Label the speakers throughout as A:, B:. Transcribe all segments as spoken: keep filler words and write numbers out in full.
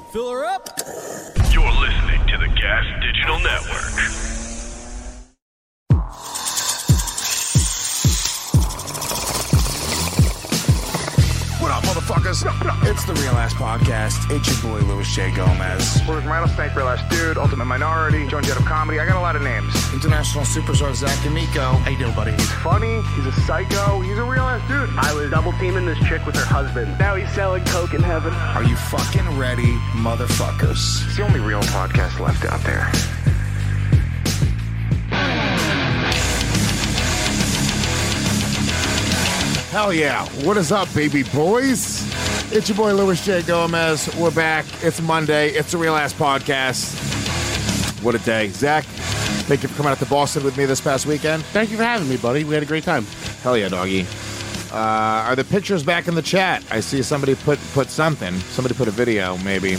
A: Fill her up.
B: You're listening to the Gas Digital Network.
C: What up, motherfuckers? It's the Real Ass Podcast. It's your boy, Louis J. Gomez.
D: Where's Rattlesnake, Real Ass Dude, Ultimate Minority, Joan Jett of Comedy. I got a lot of names.
C: International superstar Zach D'Amico.
E: How you doing, buddy?
D: He's funny. He's a psycho. He's a real ass dude.
F: I was double teaming this chick with her husband. Now he's selling coke in heaven.
C: Are you fucking ready, motherfuckers?
D: It's the only real podcast left out there.
C: Hell yeah. What is up, baby boys? It's your boy, Louis J. Gomez. We're back. It's Monday. It's the Real Ass Podcast. What a day. Zach, thank you for coming out to Boston with me this past weekend.
E: Thank you for having me, buddy. We had a great time.
C: Hell yeah, doggy. Uh, are the pictures back in the chat? I see somebody put put something. Somebody put a video, maybe.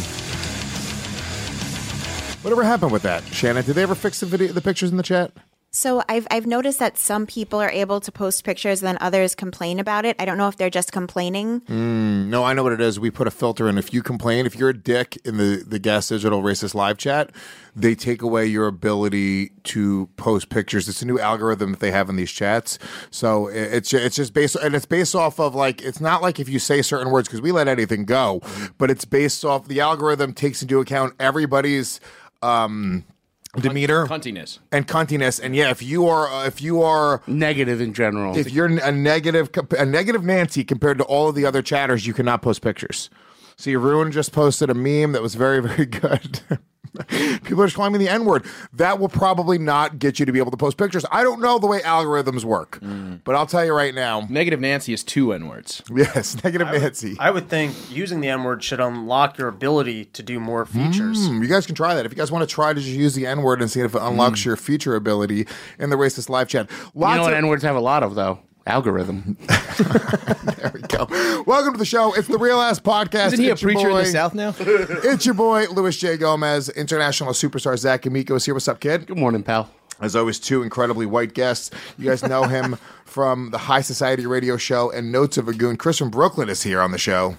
C: Whatever happened with that, Shannon? Did they ever fix the video, the pictures in the chat?
G: So I've I've noticed that some people are able to post pictures and then others complain about it. I don't know if they're just complaining.
C: Mm, no, I know what it is. We put a filter in. If you complain, if you're a dick in the, the Gas Digital Racist live chat, they take away your ability to post pictures. It's a new algorithm that they have in these chats. So it's it's just based, and it's based off of like, it's not like if you say certain words, because we let anything go, but it's based off, the algorithm takes into account everybody's um demeanor,
A: Cuntiness,
C: and cuntiness, and yeah, if you are, uh, if you are
E: Negative in general.
C: if you're a negative, a negative Nancy compared to all of the other chatters, you cannot post pictures. See, Ruin just posted a meme that was very, very good. People are just calling me the N-word. That will probably not get you to be able to post pictures. I don't know the way algorithms work, mm. but I'll tell you right now.
A: Negative Nancy is two N-words.
C: Yes, negative
H: I
C: Nancy.
H: Would, I would think using the N-word should unlock your ability to do more features.
C: Mm, you guys can try that. If you guys want to try to just use the N-word and see if it unlocks mm. your feature ability in the Racist live chat. Lots
E: you know what
C: of-
E: N-words have a lot of, though? Algorithm.
C: There we go. Welcome to the show. It's the Real Ass Podcast.
A: Isn't he
C: it's
A: a preacher
C: boy,
A: in the South now?
C: It's your boy, Louis J. Gomez. International superstar Zach D'Amico is here. What's up, kid?
E: Good morning, pal.
C: As always, two incredibly white guests. You guys know him from the High Society radio show and Notes of a Goon. Chris from Brooklyn is here on the show.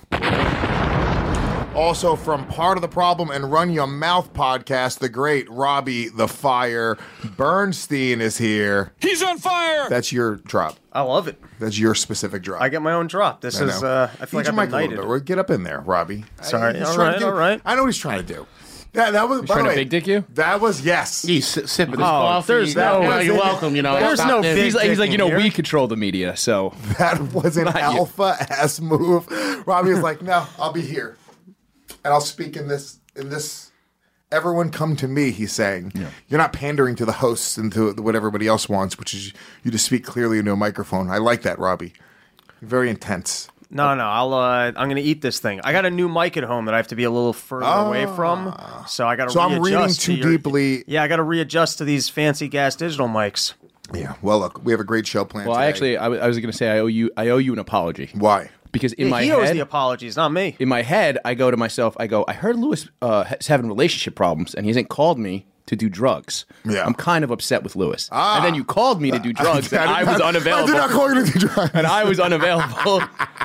C: Also from Part of the Problem and Run Your Mouth podcast, the great Robbie the Fire Bernstein is here.
A: He's on fire!
C: That's your drop.
H: I love it.
C: That's your specific drop.
H: I get my own drop. This
C: I
H: is,
C: know.
H: uh, I feel
C: Eat
H: like
C: your I've
H: I've
C: mic
H: been
C: a
H: knighted.
C: little bit. Get up in there, Robbie.
H: Sorry.
C: He's
H: All
C: trying to
H: right,
C: get-
H: all right.
C: I know what he's trying to do. That, that was, by
A: trying
C: the
A: to
C: way,
A: big dick you?
C: That was, yes.
E: He's sipping his
H: Oh,
E: coffee.
H: there's
E: no,
H: no-
E: you're welcome. You know,
H: There's
E: Stop
H: no
E: this.
H: big
A: He's like, he's like, you know,
H: Here?
A: we control the media, so.
C: That was an
A: Not you.
C: alpha-ass move. Robbie was like, no, I'll be here. And I'll speak in this, in this, everyone come to me, he's saying. Yeah. You're not pandering to the hosts and to what everybody else wants, which is you to speak clearly into a microphone. I like that, Robbie. Very intense.
H: No, no, I'll. Uh, I'm gonna eat this thing. I got a new mic at home that I have to be a little further
C: Oh.
H: away from, so I got to.
C: So I'm reading too
H: to your,
C: deeply.
H: Yeah, I got to readjust to these fancy Gas Digital mics.
C: Yeah, well, look, we have a great show planned
A: Well,
C: today.
A: I actually, I, w- I was going to say, I owe you, I owe you an apology.
C: Why?
A: Because in
H: Yeah,
A: my
H: he owes
A: head,
H: the apologies, not me.
A: in my head, I go to myself, I go, I heard Lewis uh, is having relationship problems, and he hasn't called me to do drugs.
C: Yeah.
A: I'm kind of upset with Lewis.
C: Ah.
A: And then you called me to do drugs, and I was unavailable.
C: I did not call you to do drugs.
A: and I was unavailable.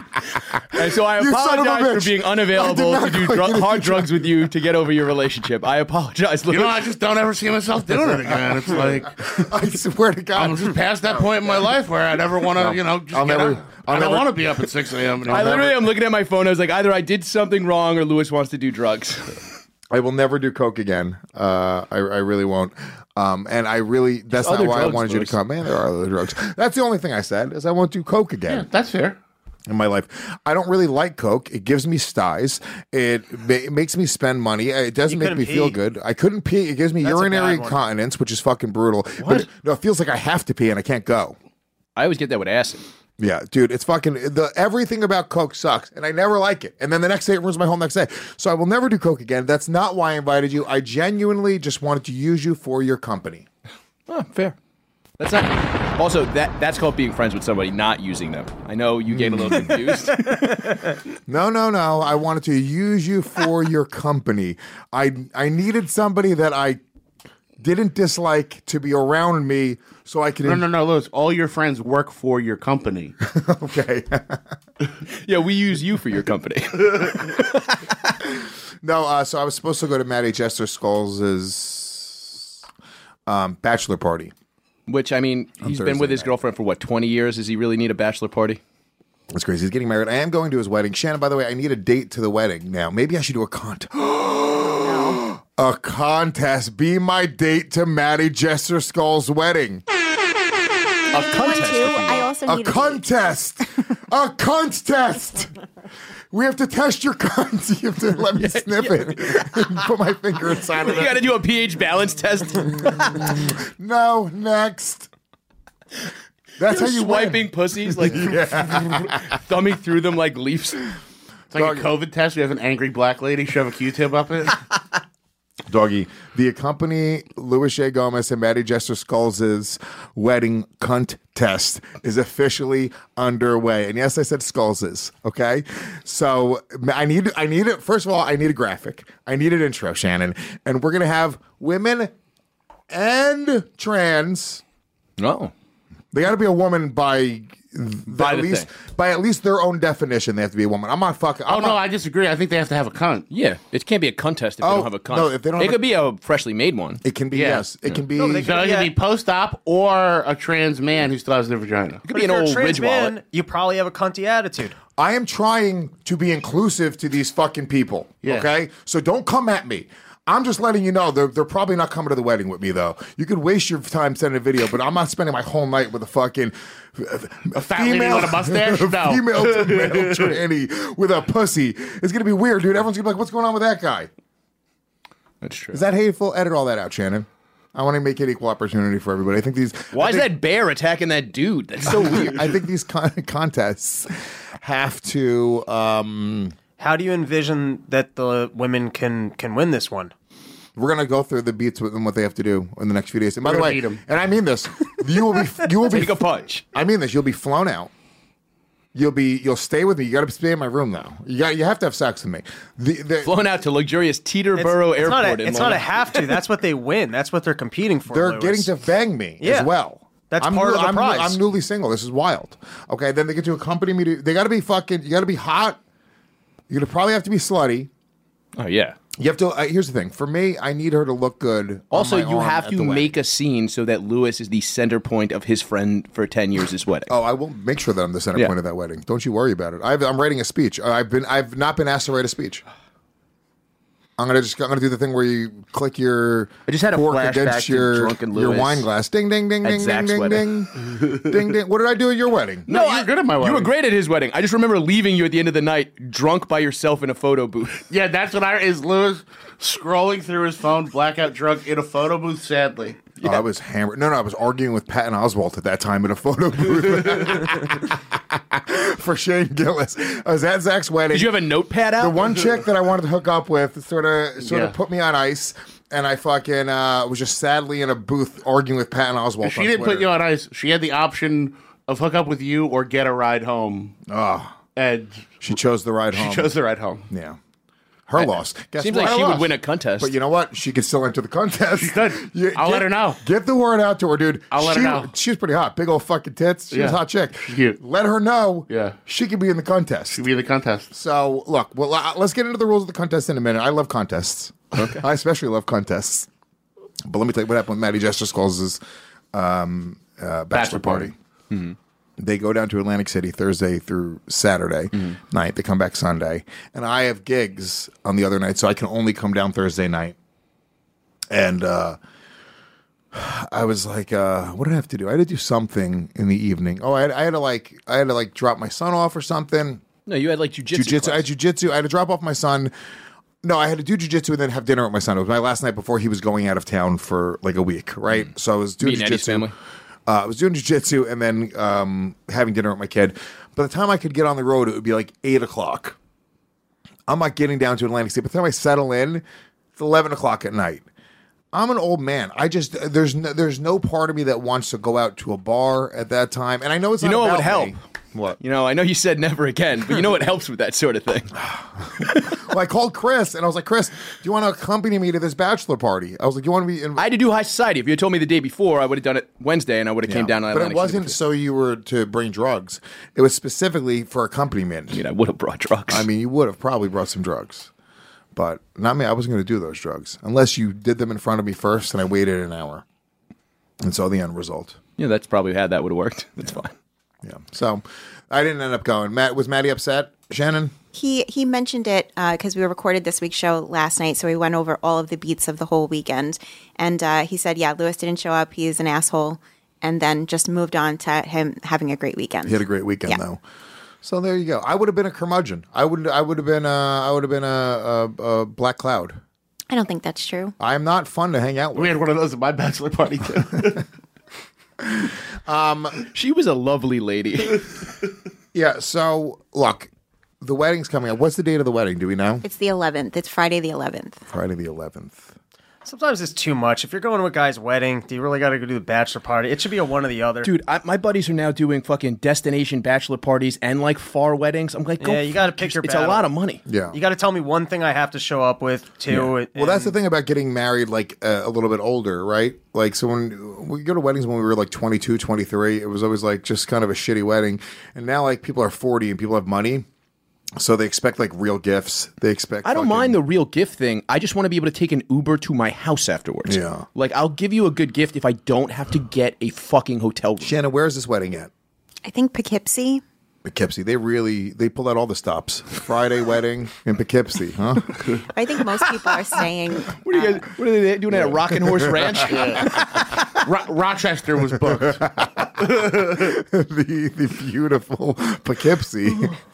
A: And so I
C: You son of a
A: apologize
C: bitch.
A: for being
C: I
A: unavailable
C: did not
A: to do
C: call you
A: dru-
C: to
A: hard
C: do
A: drugs with you to get over your relationship. I apologize,
E: You
A: Lewis.
E: know, I just don't ever see myself doing it again. It's like,
C: I swear to God.
E: I'm just past that point in my life where I never want to, you know, just
C: I'll
E: get
C: never-
E: up.
C: I'll
E: I don't
C: never-
E: want to be up at six a.m.
A: I literally am looking at my phone. I was like, either I did something wrong or Lewis wants to do drugs.
C: I will never do coke again. Uh, I, I really won't. Um, and I really, that's
A: There's
C: not
A: other
C: why I
A: drugs,
C: wanted you
A: Louis.
C: to come. Man, there are other drugs. That's the only thing I said is I won't do coke
E: Yeah,
C: again
E: that's fair.
C: in my life. I don't really like coke. It gives me styes. It, ma- it makes me spend money. It doesn't
H: You
C: make
H: couldn't
C: me feel
H: pee.
C: good. I couldn't pee. It gives me
H: That's a
C: urinary
H: bad one.
C: incontinence, which is fucking brutal. But it, no, it feels like I have to pee and I can't go.
A: I always get that with acid.
C: Yeah, dude, it's fucking the everything about coke sucks, and I never like it. And then the next day, it ruins my whole next day. So I will never do coke again. That's not why I invited you. I genuinely just wanted to use you for your company.
A: Oh, fair. That's not. Also, that that's called being friends with somebody, not using them. I know you get a little confused.
C: No, no, no. I wanted to use you for your company. I I needed somebody that I didn't dislike to be around me, so I could.
E: No, no, no, Louis. All your friends work for your company.
C: Okay.
A: Yeah, we use you for your company.
C: No, uh, so I was supposed to go to Maddie Jester Skulls' um, bachelor party.
A: Which, I mean, he's been with his girlfriend for, what, twenty years? Does he really need a bachelor party?
C: That's crazy. He's getting married. I am going to his wedding. Shannon, by the way, I need a date to the wedding now. Maybe I should do a contest. A contest. Be my date to Maddie Jester Skulls' wedding.
A: A contest.
G: Too, I also
C: A
G: need
C: contest. A contest. We have to test your cunt. You have to let me sniff it and put my finger inside of
A: You
C: it.
A: got to do a pH balance test.
C: No, next. That's how you
A: swiping
C: win.
A: pussies, like thumbing through them like leaves.
E: It's like a COVID test. You have an angry black lady shove a Q-tip up it.
C: Doggy, the accompany Louis J. Gomez and Maddie Jester Skulls' wedding cunt test is officially underway. And yes, I said Skulls', okay? So I need I need it. First of all, I need a graphic. I need an intro, Shannon. And we're gonna have women and trans.
A: Oh.
C: They gotta be a woman by
A: By
C: at
A: the
C: least
A: thing.
C: by at least their own definition. They have to be a woman. I'm not fucking
E: Oh
C: I'm
E: no,
C: not,
E: I disagree. I think they have to have a cunt.
A: Yeah, it can't be a contest if
C: Oh,
A: they don't have a cunt.
C: no, if they don't
A: it
C: have
A: could
C: a-
A: be a freshly made one.
C: it can be
E: Yeah.
C: yes. It can be
H: No, they
E: So it
H: Yeah.
E: could be post-op or a trans man who still has their vagina.
A: It could
H: But
A: be
H: if
A: an
H: you're a
A: old
H: trans
A: Ridge
H: man,
A: wallet.
H: you probably have a cunty attitude.
C: I am trying to be inclusive to these fucking people.
E: Yeah.
C: Okay? So don't come at me. I'm just letting you know they're, they're probably not coming to the wedding with me, though. You could waste your time sending a video, but I'm not spending my whole night with a fucking
E: A fat lady with a mustache? No.
C: female to male tranny with a pussy. It's going to be weird, dude. Everyone's going to be like, what's going on with that guy?
A: That's true.
C: Is that hateful? Edit all that out, Shannon. I want to make it equal opportunity for everybody. I think these.
A: Why
C: I
A: is
C: think-
A: that bear attacking that dude? That's so weird.
C: I think these con- contests have to. Um,
H: How do you envision that the women can can win this one?
C: We're gonna go through the beats with them, what they have to do in the next few days. And by
E: We're
C: the
E: gonna
C: way,
E: beat 'em.
C: and I mean this, you will be, you will be,
A: Take a punch.
C: I mean this, you'll be flown out. You'll be, you'll stay with me. You got to stay in my room though. You got, you have to have sex with me. The, the,
A: Flown out to luxurious Teterboro
H: it's
A: Airport.
H: not a,
A: in
H: it's not a
A: Long-
H: have to. That's what they win. That's what they're competing for.
C: they're
H: Louis.
C: getting to bang me
H: Yeah.
C: as well.
H: That's
C: I'm
H: part of the
C: I'm,
H: prize.
C: I'm newly single. This is wild. Okay, then they get to accompany me to. They got to be fucking. You got to be hot. You're gonna probably have to be slutty.
A: Oh, yeah.
C: You have to. Uh, here's the thing. For me, I need her to look good. on
A: Also,
C: my
A: you
C: arm
A: have
C: at
A: to
C: the wedding.
A: make a scene so that Lewis is the center point of his friend for ten years' wedding.
C: Oh, I will make sure that I'm the center
A: Yeah.
C: point of that wedding. Don't you worry about it. I've, I'm writing a speech. I've been. I've not been asked to write a speech. I'm gonna just. I'm gonna do the thing where you click your.
A: I just had a
C: fork
A: flashback
C: against
A: to
C: your
A: drunken
C: your
A: Lewis
C: wine glass. Ding ding ding
A: at
C: ding ding
A: Zach's
C: ding
A: wedding.
C: ding ding ding. What did I do at your wedding?
E: No, you're good at my wedding.
A: You were great at his wedding. I just remember leaving you at the end of the night, drunk by yourself in a photo booth.
E: Yeah, that's what I is Lewis scrolling through his phone, blackout drunk in a photo booth. Sadly,
C: Oh, I was hammered. No, no, I was arguing with Patton Oswalt at that time in a photo booth for Shane Gillis. I was at Zach's wedding.
A: Did you have a notepad out?
C: The one chick that I wanted to hook up with sort of sort
E: Yeah.
C: of put me on ice, and I fucking uh, was just sadly in a booth arguing with Patton Oswalt.
E: if she
C: on
E: didn't put
C: Twitter.
E: you on ice, she had the option of hook up with you or get a ride home.
C: Oh,
E: And
C: she chose the ride home.
E: she chose the ride home.
C: Yeah, her loss. Guess
A: Seems
C: what?
A: like
C: Her
A: she would
C: loss.
A: win a contest.
C: But you know what? She could still enter the contest. She
E: could. I'll let her know.
C: Get the word out to her, dude.
E: I'll let her
C: she,
E: know.
C: She was pretty hot. Big old fucking tits. She was a
E: Yeah.
C: hot chick.
E: She's cute.
C: Let her know.
E: Yeah.
C: She could be in the contest.
E: She'll be in the contest.
C: So, look, well, uh, let's get into the rules of the contest in a minute. I love contests. Okay. I especially love contests. But let me tell you what happened with Maddie Jester Skulls' um, uh, bachelor,
E: Bachelor
C: party.
E: party.
C: They go down to Atlantic City Thursday through Saturday night. They come back Sunday. And I have gigs on the other night, so I can only come down Thursday night. And uh, I was like, uh, what did I have to do? I had to do something in the evening. Oh, I had, I had to like, I had to like drop my son off or something.
A: no, you had like jujitsu.
C: Jiu-jitsu. I had
A: class.
C: jiu-jitsu. I had to drop off my son. No, I had to do jiu-jitsu and then have dinner with my son. It was my last night before he was going out of town for like a week, right? So I was doing
A: Meeting Eddie's
C: jiu-jitsu.
A: family.
C: Uh, I was doing jiu-jitsu and then um, having dinner with my kid. By the time I could get on the road, it would be like eight o'clock. I'm not getting down to Atlantic City. By the time I settle in, it's eleven o'clock at night. I'm an old man. I just there's no, there's no part of me that wants to go out to a bar at that time. And I know it's
A: You
C: not
A: know what
C: about
A: would help?
C: me. What?
A: You know, I know you said never again, but you know what helps with that sort of thing?
C: Well, I called Chris and I was like, Chris, do you want to accompany me to this bachelor party? I was like, you want to be invited?
A: I had to do high society. If you had told me the day before, I would have done it Wednesday, and I would have came down. To
C: But it
A: Atlantic
C: wasn't
A: City.
C: so you were to bring drugs. It was specifically for accompaniment.
A: I mean, I would have brought drugs.
C: I mean, you would have probably brought some drugs. But not me. I wasn't going to do those drugs unless you did them in front of me first and I waited an hour and saw the end result.
A: Yeah, that's probably how that would have worked. That's fine.
C: Yeah. So I didn't end up going. Matt, was Maddie upset? Shannon?
G: He he mentioned it because we recorded this week's show last night, so we went over all of the beats of the whole weekend. And uh, he said, yeah, Lewis didn't show up. He's an asshole. And then just moved on to him having a great weekend.
C: He had a great weekend,
G: Yeah.
C: though. So there you go. I would have been a curmudgeon. I would. I would have been. A, I would have been a, a, a black cloud.
G: I don't think that's true.
C: I am not fun to hang out with.
E: We had one of those at my bachelor party too.
A: She was a lovely lady.
C: Yeah. So look, the wedding's coming up. What's the date of the wedding? Do we know?
G: It's the eleventh. It's Friday the eleventh.
C: Friday the eleventh.
H: Sometimes it's too much. If you're going to a guy's wedding, do you really got to go do the bachelor party? It should be a one or the other.
A: Dude, I, my buddies are now doing fucking destination bachelor parties and like far weddings. I'm like, go
H: Yeah, you gotta
A: fuck
H: pick your
A: yourself. It's a
H: battle.
A: lot of money.
C: Yeah.
H: You got to tell me one thing I have to show up with, too. and-
C: Well, that's the thing about getting married, like uh, a little bit older, right? Like, so when we go to weddings when we were like twenty-two, twenty-three, it was always like just kind of a shitty wedding. And now, like, people are forty and people have money. So they expect like real gifts. They expect.
A: I don't
C: fucking-
A: mind the real gift thing. I just want to be able to take an Uber to my house afterwards.
C: Yeah.
A: Like, I'll give you a good gift if I don't have to get a fucking hotel room.
C: Shannon, where is this wedding at?
G: I think Poughkeepsie.
C: Poughkeepsie. They really they pulled out all the stops. Friday wedding in Poughkeepsie, huh?
G: I think most people are saying.
A: What are you guys? What are they doing at a Rockin' Horse Ranch?
E: Ro- Rochester was booked.
C: the the beautiful Poughkeepsie.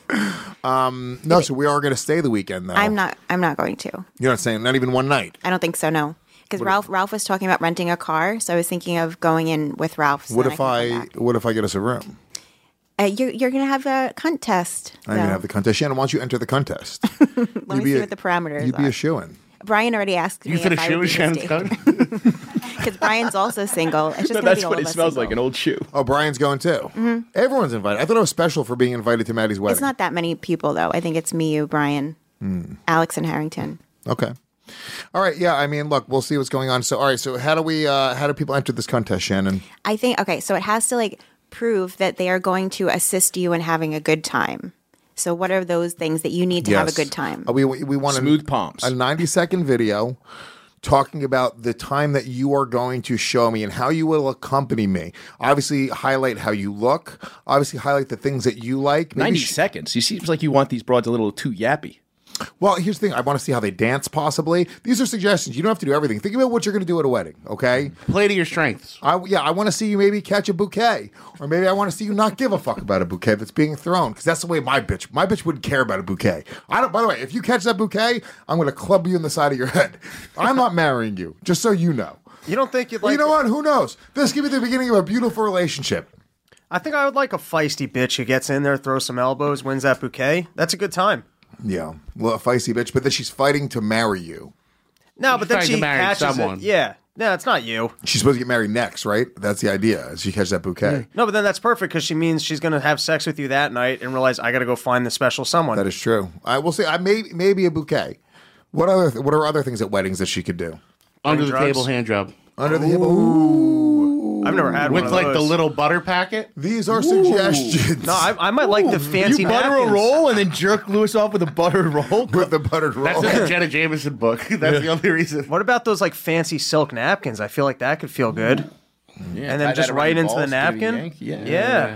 C: Um, no, so we are going to stay the weekend though.
G: I'm not. I'm not going to.
C: You're not saying not even one night.
G: I don't think so. No, because Ralph Ralph was talking about renting a car, so I was thinking of going in with Ralph. so
C: What
G: then
C: if
G: can
C: I?
G: come back.
C: What if I get us a room?
G: Uh, you're you're gonna have a contest.
C: I'm going to have the contest. Shannon, why don't you enter the contest?
G: Let me
C: You'd be
G: see
C: a-
G: what the parameters
C: You'd be
G: are.
C: a shoo-in.
G: Brian already asked
E: You
G: me
E: fit a
G: if I
E: shoe
G: would
E: in
G: be
E: Shannon's
G: mistaken.
E: coat?
G: Because Brian's also single. It's just
A: No,
G: gonna
A: that's
G: be all
A: what
G: of
A: it
G: us
A: smells
G: single.
A: like, an old shoe.
C: Oh, Brian's going too.
G: Mm-hmm.
C: Everyone's invited. I thought it was special for being invited to Maddie's wedding.
G: It's not that many people though. I think it's me, you, Brian,
C: Hmm.
G: Alex, and Harrington.
C: Okay. All right. Yeah. I mean, look, we'll see what's going on. So, all right. So, how do we? Uh, how do people enter this contest, Shannon?
G: I think okay, so it has to like prove that they are going to assist you in having a good time. So what are those things that you need to have a
C: Yes.
G: good time?
C: Uh, we we want
A: Smooth
C: a,
A: palms.
C: A ninety second video talking about the time that you are going to show me and how you will accompany me. Obviously, highlight how you look. Obviously, highlight the things that you like. Maybe
A: ninety
C: sh-
A: seconds. You seems like you want these broads a little too yappy.
C: Well, here's the thing. I want to see how they dance, possibly. These are suggestions. You don't have to do everything. Think about what you're going to do at a wedding, okay?
E: Play to your strengths.
C: I, yeah, I want to see you maybe catch a bouquet. Or maybe I want to see you not give a fuck about a bouquet that's being thrown. Because that's the way my bitch, my bitch wouldn't care about a bouquet. I don't, by the way, if you catch that bouquet, I'm going to club you in the side of your head. I'm not marrying you, just so you know.
H: You don't think you'd
C: Well,
H: like...
C: you know what? Who knows? This could be the beginning of a beautiful relationship.
H: I think I would like a feisty bitch who gets in there, throws some elbows, wins that bouquet. That's a good time.
C: Yeah, well, a feisty bitch, but then she's fighting to marry you.
H: No, but then
E: trying
H: she
E: to marry
H: catches
E: someone.
H: it. Yeah. No, it's not you.
C: She's supposed to get married next, right? That's the idea. Is she catches that bouquet.
H: No, but then that's perfect because she means she's going to have sex with you that night and realize I got to go find the special someone.
C: That is true. I will say, I may maybe a bouquet. What other? What are other things at weddings that she could do?
E: Under the
H: drugs.
E: table hand job.
C: Under the Ooh.
H: I've never had
E: With
H: one of
E: like
H: those.
E: the little butter packet.
C: These are suggestions.
H: No, I, I might like the fancy
A: You butter
H: napkins.
A: a roll and then jerk Lewis off with a buttered roll?
C: with the buttered roll.
E: That's in the Jenna Jameson book. That's the only reason.
H: What about those like fancy silk napkins? I feel like that could feel good.
A: Yeah,
H: And then
A: tie
H: just
A: that around
H: right
A: your
H: into the
A: balls, give it a
H: napkin.
A: yank. Yeah.
H: Yeah.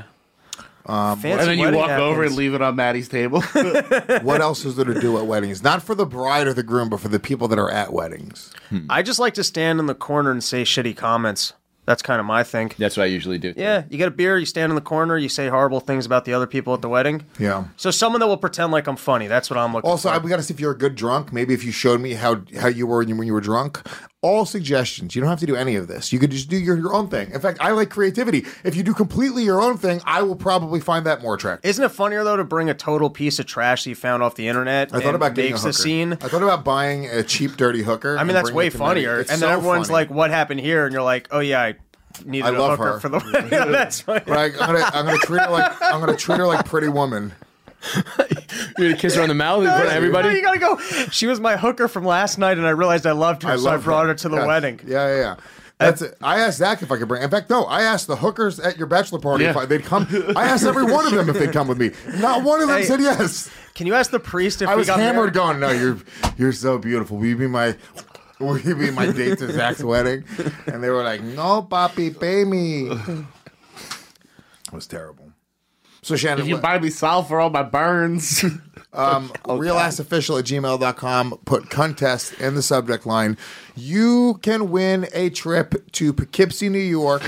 H: Fancy
E: And then you
H: wedding
E: walk over
H: napkins.
E: and leave it on Maddie's table.
C: What else is there to do at weddings? Not for the bride or the groom, but for the people that are at weddings.
H: I just like to stand in the corner and say shitty comments. That's kind of my thing.
A: That's what I usually do.
H: Yeah, you get a beer, you stand in the corner, you say horrible things about the other people at the wedding.
C: Yeah.
H: So someone that will pretend like I'm funny. That's what I'm looking
C: Also,
H: for.
C: I, we got to see if you're a good drunk. Maybe if you showed me how how you were when you, when you were drunk. All suggestions. You don't have to do any of this. You could just do your, your own thing. In fact, I like creativity. If you do completely your own thing, I will probably find that more attractive.
H: Isn't it funnier though to bring a total piece of trash that you found off the internet?
C: I thought
H: and
C: about getting a
H: makes
C: hooker.
H: a scene.
C: I thought about buying a cheap, dirty hooker.
H: I mean,
C: and
H: that's
C: bringing
H: way
C: it to Maddie.
H: funnier.
C: It's
H: And then
C: so
H: everyone's
C: funny.
H: like, "What happened here?" And you're like, "Oh yeah, I needed
C: I
H: a
C: love
H: hooker
C: her.
H: for the wedding." That's funny.
C: But I, I'm gonna, I'm gonna treat her like I'm gonna treat her like Pretty Woman.
A: You're gonna kiss her on the mouth in front of
H: You
A: everybody?
H: gotta go. She was my hooker from last night, and I realized I loved her,
C: I
H: so I
C: love
H: brought her, to the
C: Yeah.
H: wedding.
C: Yeah, yeah, yeah. That's it. I asked Zach if I could bring. In fact, no, I asked the hookers at your bachelor party
E: Yeah.
C: if I, they'd come. I asked every one of them if they'd come with me. Not one of them
H: Hey.
C: said yes.
H: Can you ask the priest if
C: I
H: we
C: was
H: got
C: hammered
H: married?
C: going, no, you're you're so beautiful. Will you be my will you be my date to Zach's wedding? And they were like, no, papi, pay me. It was terrible. So Shannon,
E: If you buy me salt for all my burns.
C: um, realassofficial at gmail dot com, put contest in the subject line. You can win a trip to Poughkeepsie, New York.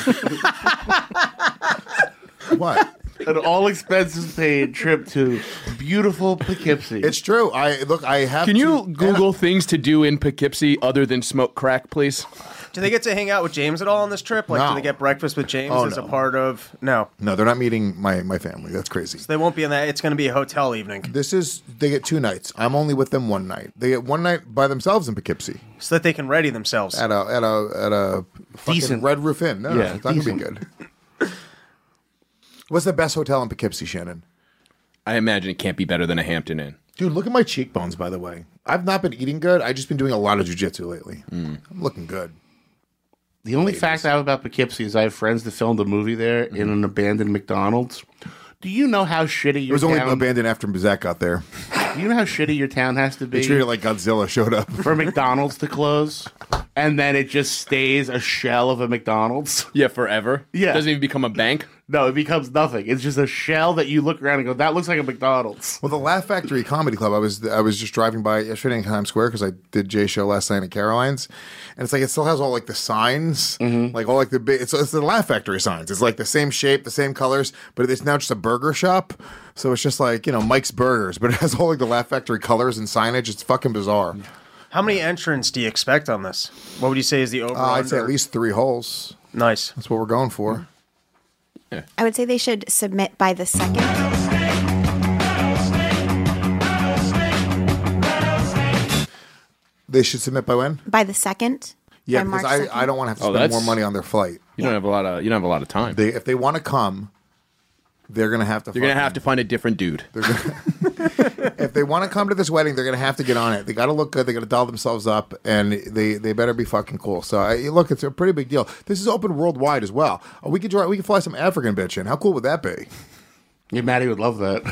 C: What?
E: An all expenses paid trip to beautiful Poughkeepsie.
C: It's true. I look. I have.
A: Can
C: to,
A: you Google things to do in Poughkeepsie other than smoke crack, please?
H: Do they get to hang out with James at all on this trip? Like,
C: No.
H: do they get breakfast with James
C: Oh,
H: as
C: no.
H: a part of? No.
C: No, they're not meeting my my family. That's crazy.
H: They won't be in that. It's going to be a hotel evening.
C: This is they get two nights. I'm only with them one night. They get one night by themselves in Poughkeepsie
H: So that they can ready themselves.
C: at a at a at a fucking
E: Decent.
C: Red Roof Inn. No, no,
E: Yeah,
C: it's not gonna be
E: decent.
C: good. What's the best hotel in Poughkeepsie, Shannon?
A: I imagine it can't be better than a Hampton Inn.
C: Dude, look at my cheekbones. By the way, I've not been eating good. I've just been doing a lot of jujitsu lately. I'm looking good.
E: The only fact I have about Poughkeepsie is I have friends that filmed a movie there in an abandoned McDonald's. Do you know how shitty
C: It
E: your
C: was only
E: town?
C: abandoned after Zach got there.
E: Do you know how shitty your town has to
C: They
E: be
C: treated it like Godzilla showed up.
E: for McDonald's to close, and then it just stays a shell of a McDonald's?
A: Yeah, forever.
E: Yeah.
A: Doesn't even become a bank.
E: No, it becomes nothing. It's just a shell that you look around and go, "That looks like a McDonald's."
C: Well, the Laugh Factory Comedy Club. I was I was just driving by yesterday in Times Square because I did Jay's show last night at Caroline's, and it's like it still has all like the signs, like all like the big. It's, it's the Laugh Factory signs. It's like the same shape, the same colors, but it's now just a burger shop. So it's just like you know Mike's Burgers, but it has all like the Laugh Factory colors and signage. It's fucking bizarre.
H: How many entrants do you expect on this? What would you say is the over?
C: Uh, I'd say at least three holes.
H: Nice.
C: That's what we're going for.
G: I would say they should submit by the second.
C: They should submit by when?
G: By the second.
C: Yeah,
G: by
C: because
G: March
C: I,
G: second.
C: I don't want to have to
A: Oh,
C: spend
A: that's-
C: more money on their flight.
A: You don't have a lot of. You don't have a lot of time.
C: They if they want to come, they're gonna have to.
A: You're gonna
C: fucking-
A: have to find a different dude.
C: If they want to come to this wedding, they're going to have to get on it. They got to look good. They got to doll themselves up, and they, they better be fucking cool. So I, look, it's a pretty big deal. This is open worldwide as well. Uh, We could draw, we could fly some African bitch in. How cool would that be?
E: Yeah, Maddie would love that.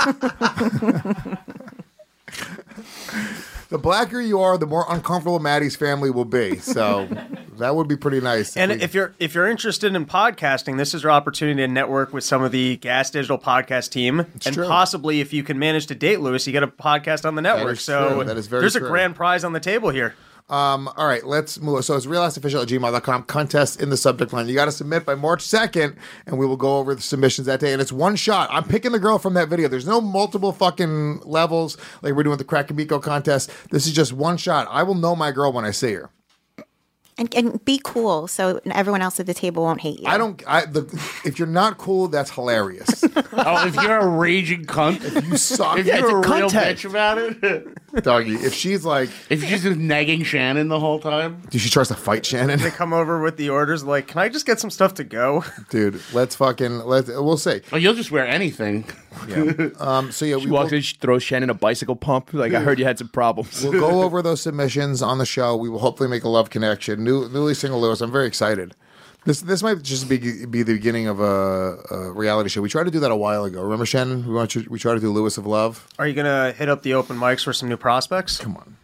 C: The blacker you are, the more uncomfortable Maddie's family will be. So that would be pretty nice.
H: And
C: we-
H: if you're if you're interested in podcasting, this is your opportunity to network with some of the Gas Digital podcast team, and
C: true.
H: possibly if you can manage to date Lewis, you get a podcast on the network.
C: is
H: so
C: true. That is very
H: there's
C: true.
H: a grand prize on the table here.
C: Um, all right, let's move. So it's realassofficial at gmail dot com. Contest in the subject line. You got to submit by March second, and we will go over the submissions that day. And it's one shot. I'm picking the girl from that video. There's no multiple fucking levels like we're doing with the Crack and Biko contest. This is just one shot. I will know my girl when I see her.
G: And, and be cool so everyone else at the table won't hate you.
C: I don't. I the if you're not cool, that's hilarious.
E: Oh, if you're a raging cunt,
C: You suck,
E: if you're a,
A: it's a
E: real
A: contest.
E: bitch about it,
C: doggy. If she's like,
E: if you're just nagging Shannon the whole time,
C: dude, she tries to fight Shannon.
H: They come over with the orders like, can I just get some stuff to go?
C: Dude, let's fucking let's. We'll see.
E: oh, you'll just wear anything.
C: Um. So yeah, we
A: She
C: will,
A: walks in, she throws Shannon a bicycle pump. Like, I heard you had some problems.
C: we'll go over those submissions on the show. We will hopefully make a love connection. New, newly single Lewis. I'm very excited. This this might just be be the beginning of a, a reality show. We tried to do that a while ago. Remember, Shannon? We want to, we tried to do Lewis of Love.
H: Are you gonna hit up the open mics for some new prospects?
C: Come on.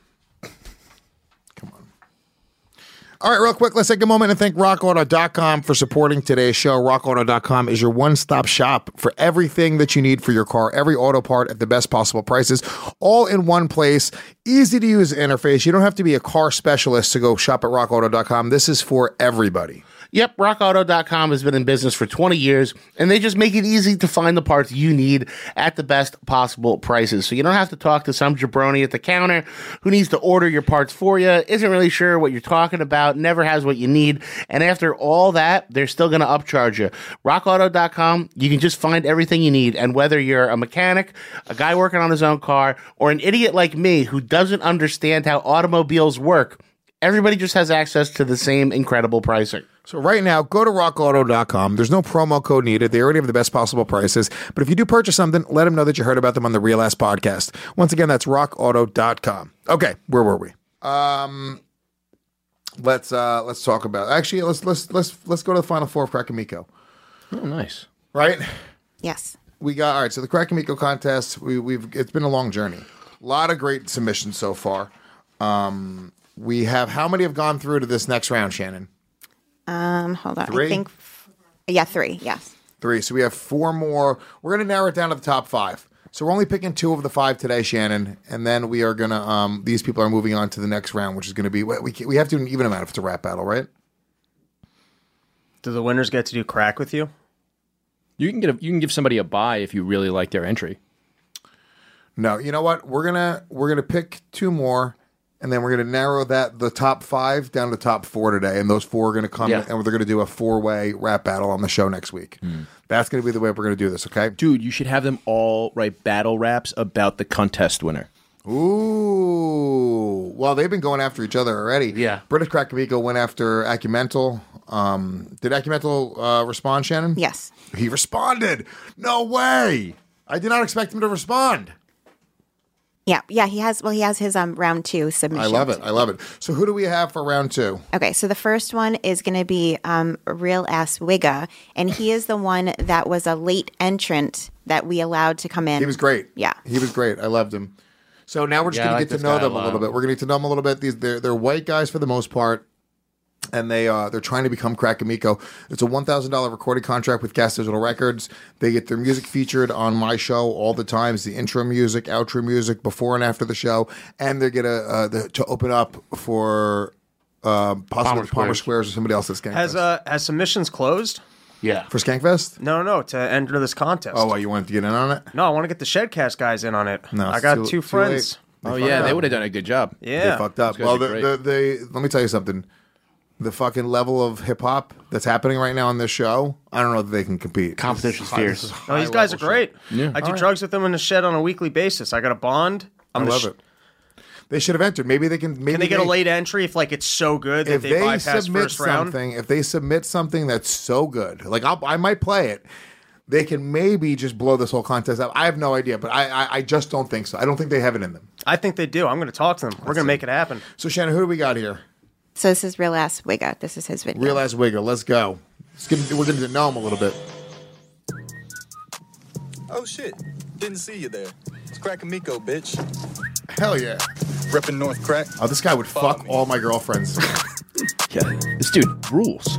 C: Come on. All right, real quick, let's take a moment and thank rock auto dot com for supporting today's show. rock auto dot com is your one-stop shop for everything that you need for your car, every auto part at the best possible prices, all in one place. Easy-to-use interface. You don't have to be a car specialist to go shop at rock auto dot com. This is for everybody.
E: Yep, rock auto dot com has been in business for twenty years, and they just make it easy to find the parts you need at the best possible prices. So you don't have to talk to some jabroni at the counter who needs to order your parts for you, isn't really sure what you're talking about, never has what you need, and after all that, they're still going to upcharge you. rock auto dot com, you can just find everything you need, and whether you're a mechanic, a guy working on his own car, or an idiot like me who doesn't understand how automobiles work, everybody just has access to the same incredible pricing.
C: So right now, go to rock auto dot com. There's no promo code needed. They already have the best possible prices. But if you do purchase something, let them know that you heard about them on the Real Ass Podcast. Once again, that's rock auto dot com. Okay, where were we? Um, let's uh, let's talk about. Actually, let's let's let's let's go to the final four of Crack and Miko.
A: Oh, nice.
C: Right?
G: Yes.
C: we got all right. So the Crack Amico contest, we, we've it's been a long journey. A lot of great submissions so far. Um, we have how many have gone through to this next round, Shannon?
G: Um, hold on.
C: Three?
G: I think, f- yeah, three. Yes.
C: Three. So we have four more. We're going to narrow it down to the top five. So we're only picking two of the five today, Shannon, and then we are going to. Um, these people are moving on to the next round, which is going to be. We we have to do an even amount if it's a rap battle, right?
H: Do the winners get to do crack with you?
A: You can get a, you can give somebody a buy if you really like their entry.
C: No, you know what? We're gonna we're gonna pick two more, and then we're gonna narrow that the top five down to the top four today, and those four are gonna come
E: Yeah.
C: and they're gonna do a four way rap battle on the show next week. That's gonna be the way we're gonna do this. Okay,
A: Dude, you should have them all write battle raps about the contest winner.
C: Ooh, well, they've been going after each other already.
E: Yeah.
C: British Crack Amico went after Acumental. Um, did Acumental uh, respond, Shannon?
G: Yes.
C: He responded. No way! I did not expect him to respond.
G: Yeah. Yeah. He has. Well, he has his um round two submission.
C: I love it. I love it. So who do we have for round two?
G: Okay, so the first one is going to be um, Real Ass Wigga, and he is the one that was a late entrant that we allowed to come in.
C: He was great.
G: Yeah.
C: He was great. I loved him. So now we're just
E: Yeah, I
C: going
E: like
C: to get
E: this
C: to know
E: guy a
C: them a
E: lot.
C: little bit. We're going to get to know them a little bit. These they're they're white guys for the most part, and they uh they're trying to become Crack Amico. It's a one thousand dollar recording contract with Gas Digital Records. They get their music featured on my show all the time. It's the intro music, outro music, before and after the show, and they get a uh, the, to open up for um, possibly
E: Palmer
C: Palmer, Palmer
E: Squares.
C: Squares or somebody else at Skankfest.
H: Has uh has submissions closed?
E: Yeah.
C: for Skankfest?
H: No, no, to enter this contest.
C: Oh, well, you wanted to get in on it?
H: No, I want to get the Shedcast guys in on it.
C: No,
H: I
C: it's
H: got
C: too-
H: two
C: too
H: friends.
C: late.
A: Oh
C: fucked
A: yeah, they
C: up.
A: would have done a good job.
H: Yeah.
C: They fucked up.
A: Those guys
C: Well,
A: are
C: the,
A: great.
C: the, they let me tell you something. The fucking level of hip hop that's happening right now on this show, I don't know that they can compete.
E: Competition's
C: This is high-
E: fierce.
C: this is
H: No, these
C: high
H: guys are
C: level
H: great.
C: shit.
A: Yeah.
H: I do
C: All right.
H: drugs with them in the shed on a weekly basis. I got a bond. I'm
C: I
H: the
C: love
H: sh-
C: it. They should have entered. Maybe they can. Maybe
H: Can they get a late entry if like it's so good that
C: If
H: they,
C: they
H: bypass
C: submit
H: first round?
C: something, if they submit something that's so good, like I'll, I might play it, they can maybe just blow this whole contest up. I have no idea, but I, I, I just don't think so. I don't think they have it in them.
H: I think they do. I'm going to talk to them. We're going to make it happen.
C: So Shannon, who do we got here?
G: So this is Real Ass Wigga. This is his video.
C: Real ass Wigger. Let's go. Let's get, we're going to know him a little bit.
I: Oh shit, didn't see you there. It's Crack Amico, bitch.
C: Hell yeah.
I: Reppin' North Crack.
C: Oh, this guy would
I: Follow
C: fuck
I: me.
C: all my girlfriends.
A: Yeah, this dude rules.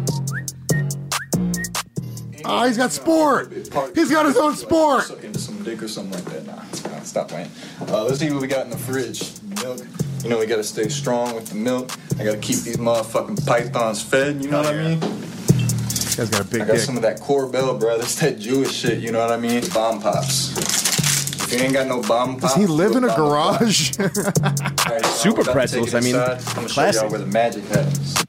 C: Oh, he's got sport. He's got his own sport.
I: Suck into some dick or something like that. Nah, nah, stop playing. Uh, let's see what we got in the fridge. Milk. You know we gotta stay strong with the milk. I gotta keep these motherfucking pythons fed. You know what I mean?
C: This guy's got a big
I: I got
C: dick.
I: some of that Corbell, bro. That's that Jewish shit. You know what I mean? Bomb pops. If you ain't got no bomb pops,
C: Does he live in a
I: bomb pop.
C: garage?
I: All right, so
A: Super
I: we're about to
A: pretzels,
I: take it
A: I mean,
I: inside. I'm gonna show
A: classic.
I: y'all where the magic happens.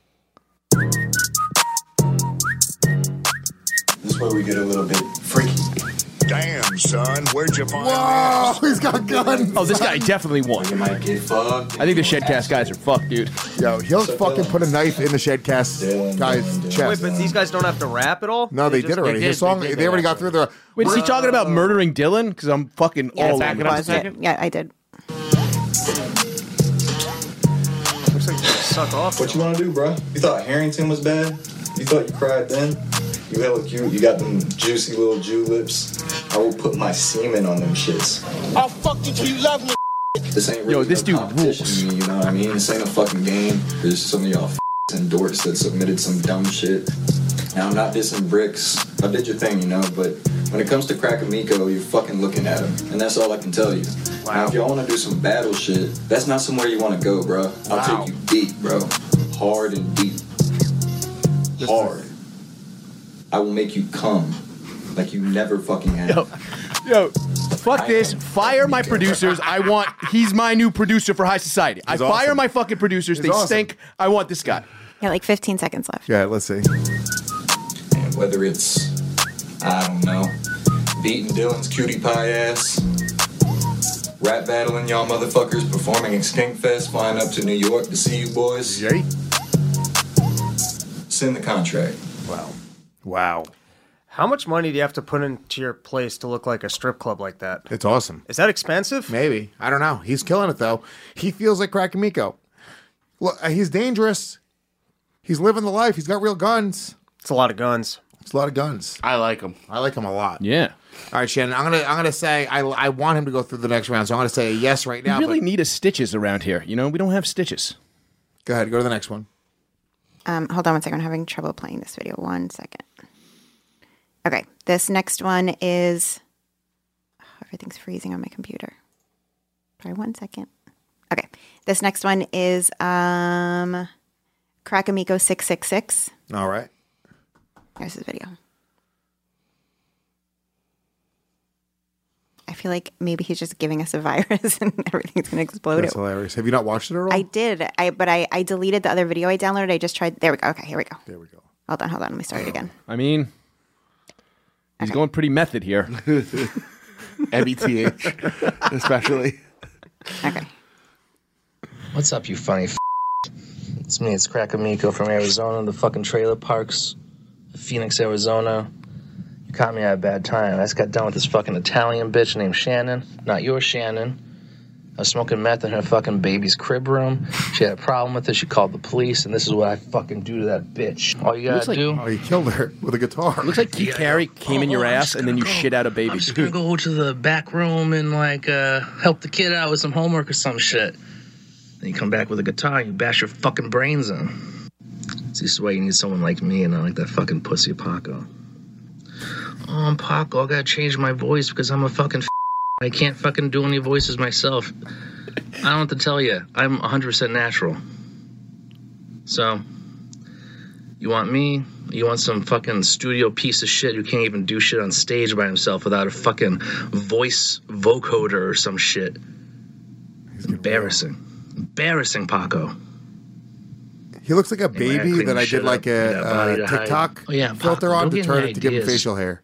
I: This is where we get a little bit freaky.
B: Damn, son, where'd you find
C: Whoa, he's got guns.
A: Oh, this guy definitely won.
I: You might get fucked.
A: I think the Shedcast guys are fucked, dude.
C: Yo, he'll fucking put a knife in the Shedcast guy's
H: Wait,
C: chest.
H: but these guys don't have to rap at all?
C: No, they,
H: just-
C: did already.
E: they
C: His
E: did,
C: song,
E: they
C: they,
E: did, they
C: already got
E: actually.
C: through the.
A: Wait, is he talking about murdering Dylan? Because I'm fucking
G: Yeah,
A: all
E: back
A: over
E: it up
A: this.
E: a
G: Was
E: second.
G: it? Yeah, I did.
H: Looks like they suck off.
I: What you want to do, bro? You thought Harrington was bad? You thought you cried then? You hella cute. You got them juicy little Jew lips. I will put my semen on them shits.
J: I'll fuck you till you love me.
I: This ain't really
A: Yo, this
I: no
A: dude
I: competition
A: rules.
I: to me, you know what I mean? This ain't a fucking game. There's some of y'all and dorks that submitted some dumb shit. Now, I'm not dissing Bricks. I did your thing, you know, but when it comes to Crack Amico, you're fucking looking at him. And that's all I can tell you. Now, if y'all want to do some battle shit, that's not somewhere you want to go, bro. I'll
C: Wow.
I: take you deep, bro. Hard and deep. Hard. I will make you come like you never fucking have.
A: Yo, yo, fuck this. Fire my producers. I want. He's my new producer for High Society. I
C: He's
A: fire
C: awesome.
A: my fucking producers.
C: He's
A: They
C: awesome.
A: stink. I want this guy.
G: Yeah, like fifteen seconds left.
C: Yeah, let's see.
I: And whether it's, I don't know, beating Dylan's cutie pie ass, rap battling y'all motherfuckers, performing at Skankfest, flying up to New York to see you boys,
C: Jay?
I: send the contract.
C: Wow. Wow.
H: How much money do you have to put into your place to look like a strip club like that?
C: It's awesome.
H: Is that expensive?
C: Maybe. I don't know. He's killing it, though. He feels like Crack Amico. Look, uh, he's dangerous. He's living the life. He's got real guns.
H: It's a lot of guns.
C: It's a lot of guns.
E: I like him.
C: I like him a lot.
A: Yeah.
C: All right, Shannon. I'm gonna I'm gonna say I I want him to go through the next round, so I'm gonna say a yes right now.
A: We really
C: but-
A: need a Stitches around here. You know, we don't have Stitches.
C: Go ahead. Go to the next one.
G: Um, hold on one second. I'm having trouble playing this video. One second. Okay. This next one is... Oh, everything's freezing on my computer. Sorry, one second. Okay. This next one is um, Crackamico six six six.
C: All right.
G: Here's his video. I feel like maybe he's just giving us a virus and everything's going to explode.
C: That's hilarious. Have you not watched it at all?
G: I did, I but I, I deleted the other video I downloaded. I just tried. There we go. Okay, here we go.
C: There we go.
G: Hold on, hold on. Let me start it again.
A: I mean, he's
G: Okay.
A: going pretty method here.
E: M E T H, especially.
G: Okay.
K: What's up, you funny f***? It's me, it's Crackamico from Arizona, the fucking trailer parks, Phoenix, Arizona. You caught me at a bad time. I just got done with this fucking Italian bitch named Shannon. Not your Shannon. I was smoking meth in her fucking baby's crib room. She had a problem with it. She called the police, and this is what I fucking do to that bitch. All you
A: Looks
K: gotta
A: like-
K: do...
C: Oh, you killed her with a guitar.
A: Looks like Keith Carey came in your
K: Oh, I'm
A: ass
K: just
A: and then you
K: gonna go.
A: shit out a baby.
K: I'm just gonna go to the back room and, like, uh, help the kid out with some homework or some shit. Then you come back with a guitar and you bash your fucking brains in. See, this is why you need someone like me and not like that fucking pussy Paco. Oh, I'm Paco. I gotta change my voice because I'm a fucking f- I can't fucking do any voices myself. I don't have to tell you. I'm one hundred percent natural. So, you want me? You want some fucking studio piece of shit who can't even do shit on stage by himself without a fucking voice vocoder or some shit? Embarrassing. Embarrassing, Paco.
C: He looks like a
K: Anyway, I
C: baby
K: cleaned
C: that
K: the
C: I
K: shit
C: did like
K: up. You
C: a
K: got body
C: uh,
K: to hide.
C: TikTok
K: Oh, yeah,
C: filter
K: Paco,
C: on
K: don't
C: to
K: get
C: turn
K: any
C: it to give him
K: ideas.
C: facial hair.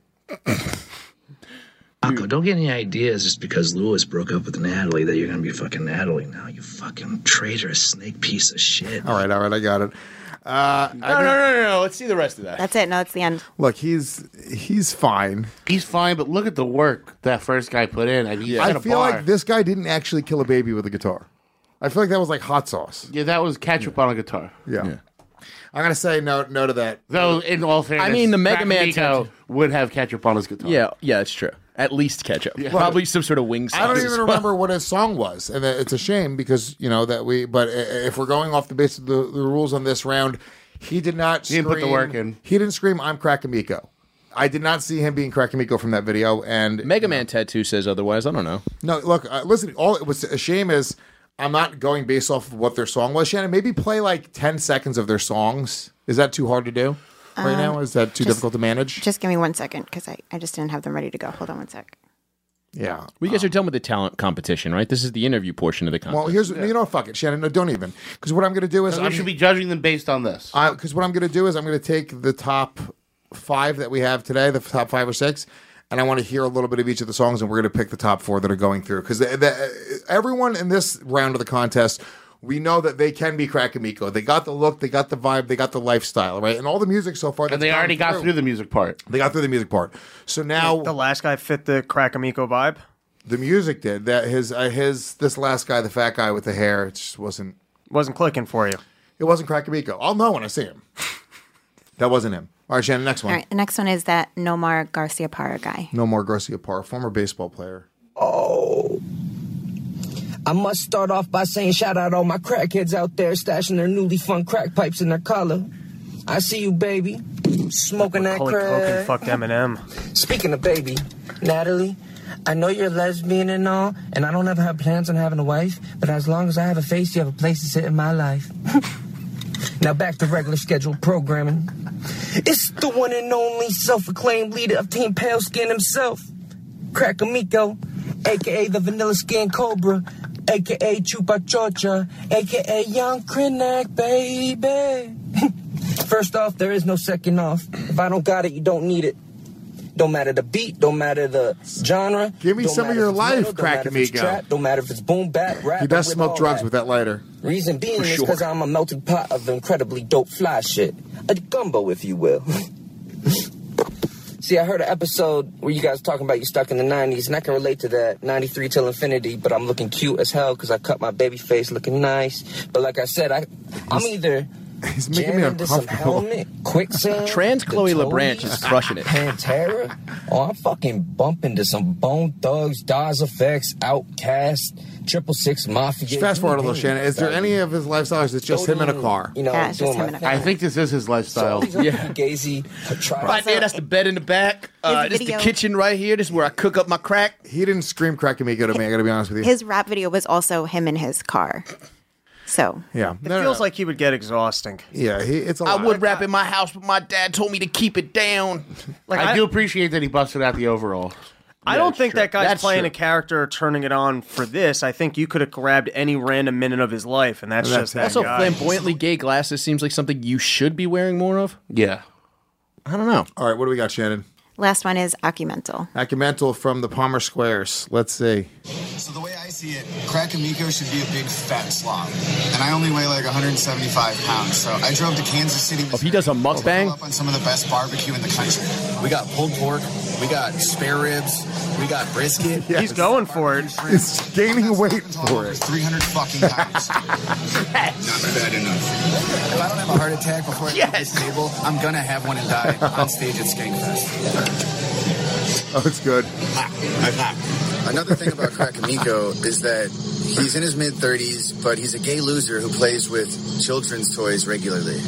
K: Paco, don't get any ideas just because Lewis broke up with Natalie that you're gonna be fucking Natalie now. You fucking traitorous snake piece of shit.
C: All right, all right, I got it. Uh,
A: No, no, no, no, no. Let's see the rest of that.
G: That's it. No, it's the end.
C: Look, he's he's fine.
E: He's fine, but look at the work that first guy put in. I mean, he's
C: I
E: at a
C: feel
E: bar.
C: like this guy didn't actually kill a baby with a guitar. I feel like that was like hot sauce.
E: Yeah, that was ketchup on a guitar.
C: Yeah. I'm gonna say no, no to that.
E: Though, in all fairness,
A: I mean, the Mega Man
E: Crackamico
A: tattoo-
E: would have ketchup on his guitar.
A: Yeah, yeah, it's true. At least ketchup. Probably some sort of wing sauce.
C: I don't
A: as
C: even
A: well.
C: remember what his song was, and it's a shame because you know that we. But i- if we're going off the base of the, the rules on this round, he did not.
E: He didn't put the
C: scream-
E: work in.
C: He didn't scream, "I'm Crackamico." I did not see him being Crackamico from that video. And
A: Mega Man tattoo says otherwise. I don't know.
C: no, look, uh, listen. All it was a shame is I'm not going based off of what their song was. Shannon, maybe play like ten seconds of their songs. Is that too hard to do right now? Is that too
G: just-
C: difficult to manage?
G: Just give me one second because I, I just didn't have them ready to go. Hold on one sec.
C: Yeah.
A: We guys are done with the talent competition, right? This is the interview portion of the contest.
C: Well, here's you know what, fuck it, Shannon. No, don't even because what I'm going to do is
E: So we
C: I'm,
E: should be judging them based on this.
C: Because what I'm going to do is I'm going to take the top five that we have today, the top five or six, and I want to hear a little bit of each of the songs, and we're going to pick the top four that are going through. Because everyone in this round of the contest, we know that they can be Crackamico. They got the look, they got the vibe, they got the lifestyle, right? And all the music so far.
E: And
C: that's
E: they
C: gone
E: already got through the music part.
C: They got through the music part. So now
H: The last guy fit the Crackamico vibe.
C: the music did that. His uh, his this last guy, the fat guy with the hair, it just wasn't.
H: Wasn't clicking for you.
C: It wasn't Crackamico. I'll know when I see him. That wasn't him. All right, Shannon. Next one.
G: All right, the next one is that Nomar Garcia Parra guy.
C: No more Garcia Parra, former baseball player.
J: Oh. I must start off by saying shout out all my crackheads out there stashing their newly fun crack pipes in their collar. I see you, baby, smoking that
H: Macaulay Culkin
J: crack.
H: fucked Eminem.
J: Speaking of baby, Natalie, I know you're lesbian and all, and I don't ever have plans on having a wife, but as long as I have a face, you have a place to sit in my life. Now back to regular scheduled programming. It's the one and only self-acclaimed leader of Team Pale Skin himself, Crackamico, a k a the Vanilla Skin Cobra, a k a Chupa Chocha, a k a Young Krenak, baby. First off, there is no second off. If I don't got it, you don't need it. Don't matter the beat, don't matter the genre.
C: Give me
J: don't
C: some of
J: matter
C: your
J: if it's
C: life,
J: metal, don't matter if it's
C: Crackamico.
J: trap, Don't matter if it's boom bap, rap.
C: He does
J: I'm with
C: smoke
J: all
C: drugs
J: that.
C: with that lighter.
J: Reason being
C: For
J: is
C: sure.
J: because I'm a melting pot of incredibly dope fly shit. A gumbo, if you will. See, I heard an episode where you guys talking about you stuck in the nineties, and I can relate to that. ninety-three till infinity, but I'm looking cute as hell because I cut my baby face looking nice. But like I said, I, I'm either
C: He's making me uncomfortable.
J: Quicksand,
A: Trans Chloe
J: the
A: LeBranch is crushing it.
J: Pantera. Oh, I'm fucking bumping to some Bone Thugs, Daz Effects, Outkast, Triple Six Mafia.
C: Just fast forward a little, Shannon. Is there any of his lifestyles that's just him in a car?
J: You know,
G: Yeah, it's just
J: doing
G: him
J: my
G: in a car.
E: I think this is his lifestyle.
A: Yeah.
J: Gazy,
A: Right there, that's the bed in the back. Uh,
G: His
A: this is the
G: video-
A: kitchen right here. This is where I cook up my crack.
C: He didn't scream crack amigo to me, I gotta be honest with you.
G: His rap video was also him in his car. So
C: yeah.
H: It
C: No, no,
H: feels
C: no.
H: like he would get exhausting.
C: Yeah, he, it's a
A: I
C: lot.
A: would rap in my house, but my dad told me to keep it down.
H: Like
E: I,
H: I,
E: do appreciate that he busted out the overall.
H: I
A: Yeah,
H: don't
A: that's
H: think
A: true.
H: that guy's
A: That's
H: playing
A: true.
H: a character or turning it on for this. I think you could have grabbed any random minute of his life, and that's
C: And
H: just
C: that's
H: that
A: Also,
H: guy.
A: flamboyantly gay glasses seems like something you should be wearing more of.
E: Yeah.
A: I don't know.
C: All right, what do we got, Shannon?
G: last one is Acumental.
C: Acumental from the Palmer Squares. Let's see.
L: So the way I see it, Crack Amico should be a big fat slob. And I only weigh like one hundred seventy-five pounds. So I drove to Kansas City.
A: If he does a mukbang,
L: up on some of the best barbecue in the country.
M: We got pulled pork, we got spare ribs, we got brisket.
C: Yes.
H: He's going for it.
C: He's gaining weight for it.
L: three hundred fucking pounds. Not bad enough. If I don't have a heart attack before I leave this table, I'm gonna have one and die on stage at Skankfest.
C: Oh, it's good.
L: Another thing about Crack Amico is that he's in his mid thirties, but he's a gay loser who plays with children's toys regularly.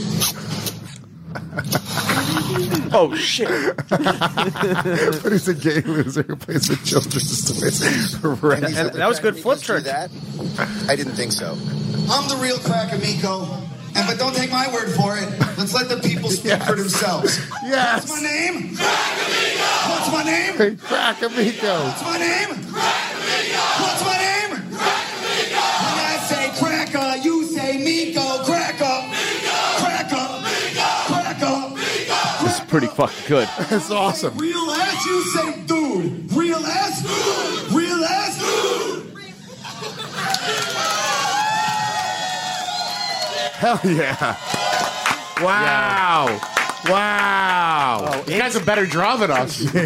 A: Oh shit!
C: But he's a gay loser who plays with children's toys. Right.
H: And that was a good flip trick.
L: That? I didn't think so. I'm the real Crack Amico, and but don't take my word for it. Let's let the people speak
C: Yes.
L: for themselves.
C: Yes.
L: What's my name? Crack Amico. What's my name?
C: Hey, Crack Amico.
L: What's my name? Crack Amico. What's my name? Crack Amico. When I say cracker, you say Miko. Cracker. Miko. Cracker. Miko. Cracker. Miko.
A: This is pretty fucking good.
C: That's awesome.
L: Real ass, you say dude. Real ass. Dude. Real ass. Dude.
C: Hell yeah. Wow. Wow.
E: Oh, you guys are better draw than us.
H: Into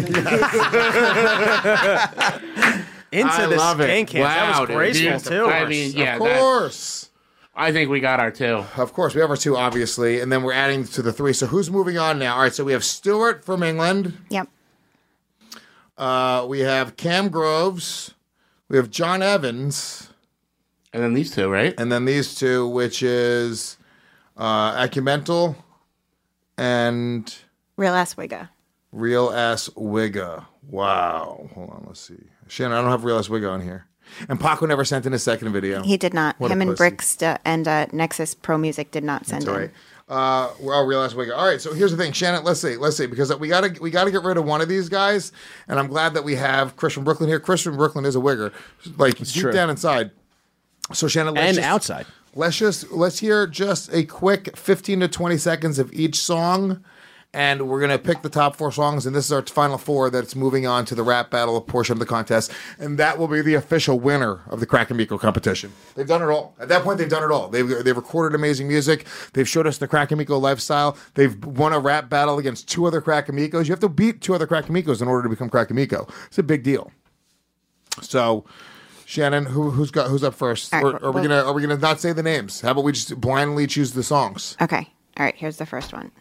E: I
H: this
E: love it.
H: skank camp. That
E: Wow,
H: was
E: dude.
H: graceful,
E: Yes,
H: too.
E: I mean, yeah,
C: Of
E: that-
C: course.
E: I think we got our two.
C: Of course. We have our two, obviously. And then we're adding to the three. So who's moving on now? All right. So we have Stewart from England.
G: Yep.
C: Uh, we have Cam Groves. We have John Evans.
E: And then these two, right?
C: And then these two, which is uh, Acumental and
G: Real Ass Wigga.
C: Real Ass Wigga. Wow. Hold on. Let's see. Shannon, I don't have Real Ass Wigga on here. And Paco never sent in his second video.
G: He did not.
C: What a
G: Him and
C: pussy.
G: Bricks uh, and uh, Nexus Pro Music did not send
C: That's all
G: in.
C: right. Uh, well, Real Ass Wigga. All right, so here's the thing, Shannon. Let's see, let's see, because we gotta we gotta get rid of one of these guys, and I'm glad that we have Chris from Brooklyn here. Chris from Brooklyn is a wigger, like deep
A: true.
C: down inside. So Shannon, let's
A: And
C: just,
A: outside.
C: Let's just let's hear just a quick fifteen to twenty seconds of each song, and we're gonna pick the top four songs, and this is our final four that's moving on to the rap battle portion of the contest, and that will be the official winner of the Crack Amico competition. They've done it all. At that point, they've done it all. They've they've recorded amazing music. They've showed us the Crack Amico lifestyle. They've won a rap battle against two other Crack Amicos. You have to beat two other Crack Amicos in order to become Crack Amico. It's a big deal. So, Shannon, who who's got who's up first?
G: All right,
C: or are we
G: well-
C: gonna are we gonna not say the names? How about we just blindly choose the songs?
G: Okay. All right. Here's the first one.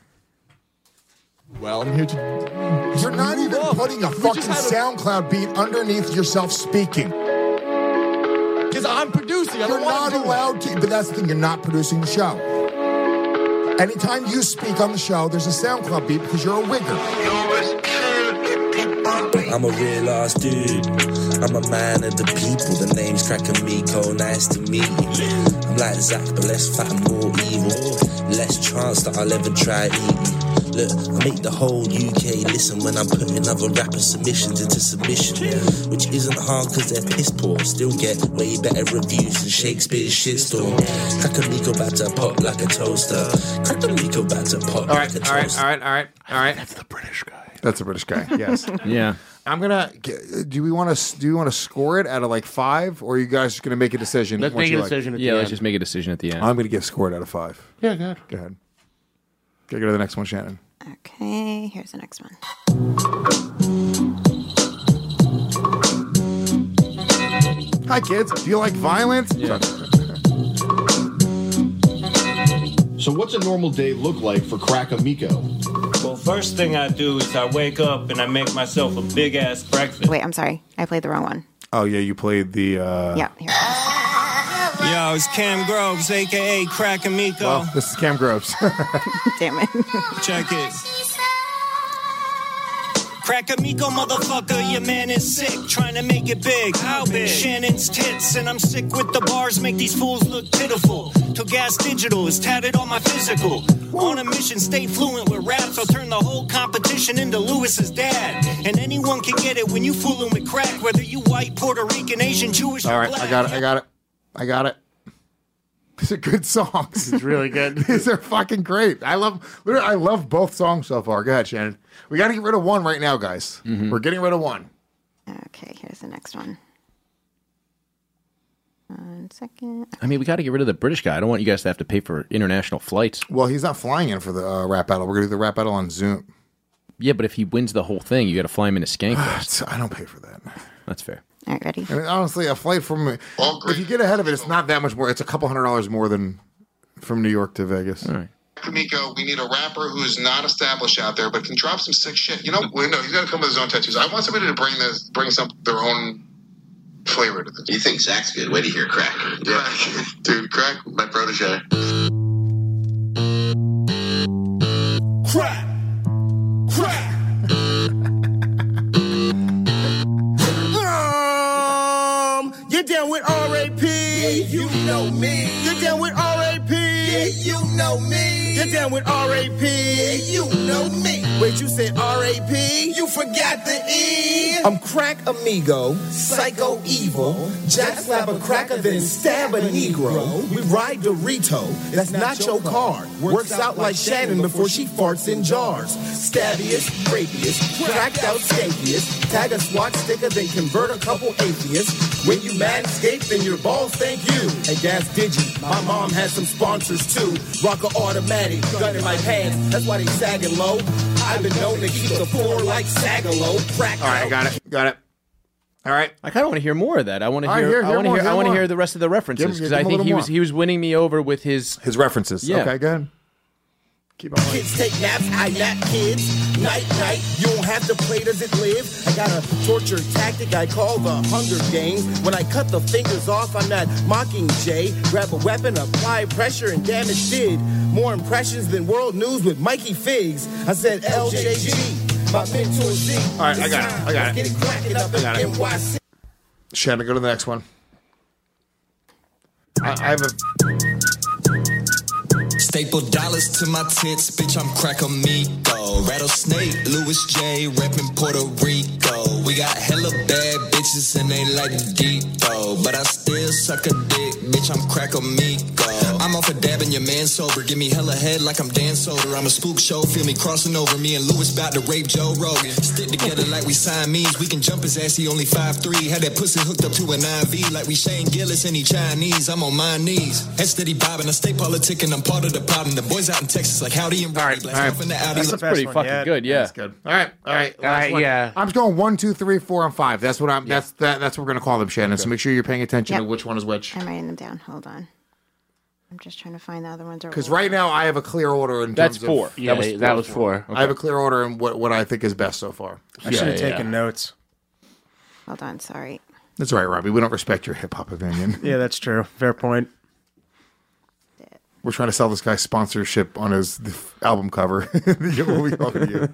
C: Well, I'm here to.
N: You're not even putting a fucking SoundCloud beat underneath yourself speaking.
M: Because I'm producing. I
N: You're
M: don't want
N: not
M: to do
N: allowed to, but that's the thing, you're not producing the show. Anytime you speak on the show, there's a SoundCloud beat because you're a wigger.
O: I'm a real ass dude. I'm a man of the people. The name's Crack Amico. Nice to meet you. I'm like Zach, but less fat and more evil. Less chance that I'll ever try eating. Look, I make the whole U K listen when I'm putting other rapper submissions into submission. Which isn't hard because they're piss poor. Still get way better reviews than Shakespeare's shitstorm. Crack Amico about to pop like a toaster. Crack Amico about to pop
C: All
O: like
C: right,
O: a
C: all right,
O: toaster.
C: all right, all right, all right. That's the British guy. That's the British guy. Yes.
A: Yeah.
C: I'm gonna. Do we want to? Do you want to score it out of like five, or are you guys just gonna make a decision?
E: Let's
C: once
E: make
C: you
E: a
C: like-
E: decision at
A: Yeah,
E: the
A: let's
E: end.
A: just make a decision at the end.
C: I'm gonna give score it out of five.
E: Yeah, good.
C: Go ahead. Okay, go to the next one, Shannon.
G: Okay. Here's the next one.
C: Hi, kids. Do you like violence?
A: Yeah.
P: So what's a normal day look like for Crack Amico?
Q: Well, first thing I do is I wake up and I make myself a big-ass breakfast.
G: Wait, I'm sorry. I played the wrong one.
C: Oh, yeah, you played the... Uh...
G: Yeah, here.
Q: Yo, it's Cam Groves, a k a. Crack Amico.
C: Well, this is Cam Groves.
G: Damn it.
Q: Check it. Crack Amico, motherfucker, your man is sick, trying to make it big. How big? Shannon's tits, and I'm sick with the bars, make these fools look pitiful. Till Gas Digital is tatted on my physical. On a mission, stay fluent with raps, I'll turn the whole competition into Lewis's dad. And anyone can get it when you fooling with crack, whether you white, Puerto Rican, Asian, Jewish,
C: All
Q: or
C: right,
Q: black.
C: I got it, I got it. I got it. These are good songs.
E: It's really good.
C: These are fucking great. I love literally, I love both songs so far. Go ahead, Shannon. We got to get rid of one right now, guys.
A: Mm-hmm.
C: We're getting rid of one.
G: Okay, here's the next one. One second.
A: I mean, we got to get rid of the British guy. I don't want you guys to have to pay for international flights.
C: Well, he's not flying in for the uh, rap battle. We're going to do the rap battle on Zoom.
A: Yeah, but if he wins the whole thing, you got to fly him into Skankfest.
C: I don't pay for that.
A: That's fair.
G: All right, ready?
C: I mean, honestly, a flight from... If you get ahead of it, it's not that much more. It's a couple hundred dollars more than from New York to Vegas.
A: All right.
R: Amico, we need a rapper who's not established out there, but can drop some sick shit. You know, well, no, he's got to come with his own tattoos. I want somebody to bring this, bring some their own flavor to this.
S: You think Zach's good? Wait to hear Crack.
R: Yeah, dude, Crack, my protege.
L: Crack! Crack! um, you're down with R A P. Yeah, you know me. You're down with R A P. Yeah, you know me. You're down with R A P. Yeah, you know me. Wait, you said R A P? You forgot the E. I'm Crack Amigo, psycho evil. Jack slap a cracker, then stab a Negro. We ride Dorito, that's not your car. Works out like Shannon before she farts in jars. Stabbiest, rapiest, cracked out skankiest. Tag a SWAT sticker, then convert a couple atheists. When you manscape, then your balls thank you. And Gas Digi, my mom has some sponsors too. Rock a automatic, gun in my pants, that's why they sagging low. I've been known to keep the floor like Sagalo. Crack.
C: All right, got it. Got it. All right.
A: I kind of want to hear more of that. I want to
C: All right,
A: hear.
C: here-
A: I
C: hear
A: want to
C: more,
A: hear.
C: hear
A: I want to
C: more.
A: hear the rest of the references
C: Give him-
A: because
C: give
A: I
C: him a
A: think
C: little
A: he was
C: more.
A: he was winning me over with his
C: His references.
A: Yeah.
C: Okay, go ahead. Keep on.
L: Kids take naps, I nap kids. Night, night, you don't have to play, does it live? I got a torture tactic I call the Hunger Games. When I cut the fingers off, I'm not mocking Jay. Grab a weapon, apply pressure, and damage did. More impressions than world news with Mikey Figs. I said L J G, my mentor Z.
C: All right, I got it. I got it.
L: Get it cracking up
C: I got
L: in
C: it.
L: N Y C.
C: Shannon, go to the next one. I, I have a...
T: Staple dollars to my tits, bitch, I'm Crack Amigo. Rattlesnake, Louis J, reppin' Puerto Rico. We got hella bad bitches and they like it deep though. But I still suck a dick, bitch, I'm Crack Amigo. I'm off a dab and your man sober. Give me hella head like I'm Dan Soder. I'm a spook show, feel me crossing over. Me and Louis about to rape Joe Rogan. Stick together like we Siamese. We can jump his ass, he only five three. Had that pussy hooked up to an I V like we Shane Gillis and he Chinese. I'm on my knees. Head steady bobbing, I stay politicking. I'm part of the problem. The boys out in Texas like howdy and Roddy. Blast off in the Audi.
A: That's pretty fucking good. Yeah,
C: That's good. All right, all right,
E: All
C: last
E: right,
C: one.
E: yeah.
C: I'm just going one, two, three, four, and five. That's what I'm. That's that. That's what we're gonna call them, Shannon. So make sure you're paying attention
G: Yep.
C: to which one is which.
G: I'm writing them down. Hold on. I'm just trying to find the other ones.
C: Because right now I have a clear order in
A: That's
C: terms
A: four.
C: of
E: Yeah, that was four.
C: I have a clear order in what, what I think is best so far.
H: I should have
A: Yeah,
H: taken
A: yeah.
H: notes.
G: Hold on. Sorry.
C: That's all right, Robbie. We don't respect your hip hop opinion.
H: Yeah, that's true. Fair point.
C: We're trying to sell this guy sponsorship on his the f- album cover. What we talking to you?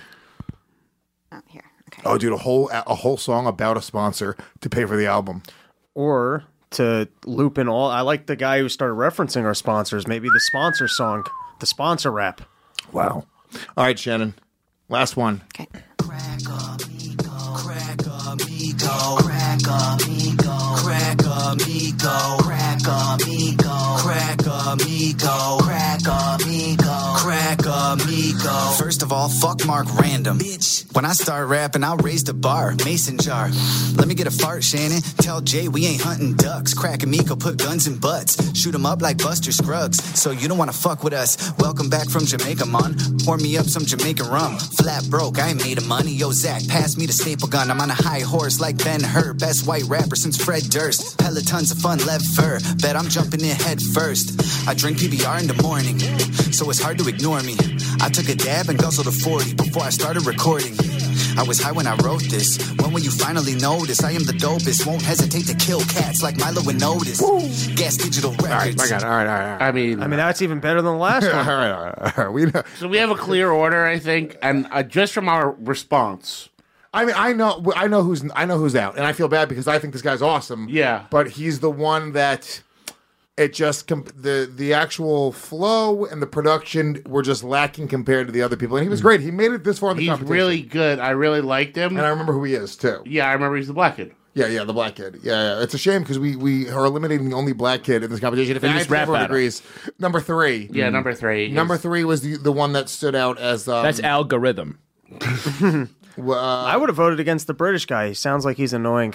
G: Oh, here. Okay.
C: Oh, dude, a whole a whole song about a sponsor to pay for the album.
H: Or to loop in all. I like the guy who started referencing our sponsors. Maybe the sponsor song, the sponsor rap.
C: Wow. All right, Shannon. Last one.
G: Okay.
L: Crack amigo, crack amigo, crack amigo, crack amigo, crack amigo, crack amigo, crack amigo, crack amigo.
U: First of all, fuck Mark Random. Bitch. When I start rapping, I'll raise the bar. Mason jar. Let me get a fart, Shannon. Tell Jay we ain't hunting ducks. Crack amigo, put guns in butts. Shoot 'em up like Buster Scruggs. So you don't wanna fuck with us. Welcome back from Jamaica, man. Pour me up some Jamaican rum. Flat broke, I ain't made of money. Yo, Zach, pass me the staple gun. I'm on a high horse like Ben-Hur. Best white rapper since Fred Durst. Pelotons of fun, lev fur. Bet I'm jumping in head first. I drink P B R in the morning, so it's hard to ignore me. I took a dab and guzzled a forty before I started recording. I was high when I wrote this. When will you finally notice? I am the dopest. Won't hesitate to kill cats like Milo and Otis. Gas Digital Records.
C: All right, my God. All right, all right, all right.
E: I mean,
H: I mean, that's even better than the last one.
C: all right, all right, all right. We know.
E: So we have a clear order, I think, and uh, just from our response.
C: I mean, I know, I know who's, I know who's out, and I feel bad because I think this guy's awesome.
E: Yeah,
C: but he's the one that it just comp- the the actual flow and the production were just lacking compared to the other people, and he was great. He made it this far in the
E: He's
C: competition.
E: really good. I really liked him,
C: and I remember who he is too.
E: Yeah, I remember he's the black kid.
C: Yeah, yeah, the black kid. Yeah, yeah. It's a shame because we, we are eliminating the only black kid in this competition. If
A: In this rap
C: everyone
A: battle.
C: agrees, number three.
E: Yeah, number three.
C: Number
E: is-
C: three was the the one that stood out as um,
A: That's algorithm.
C: well, uh,
H: I would have voted against the British guy. He sounds like he's annoying.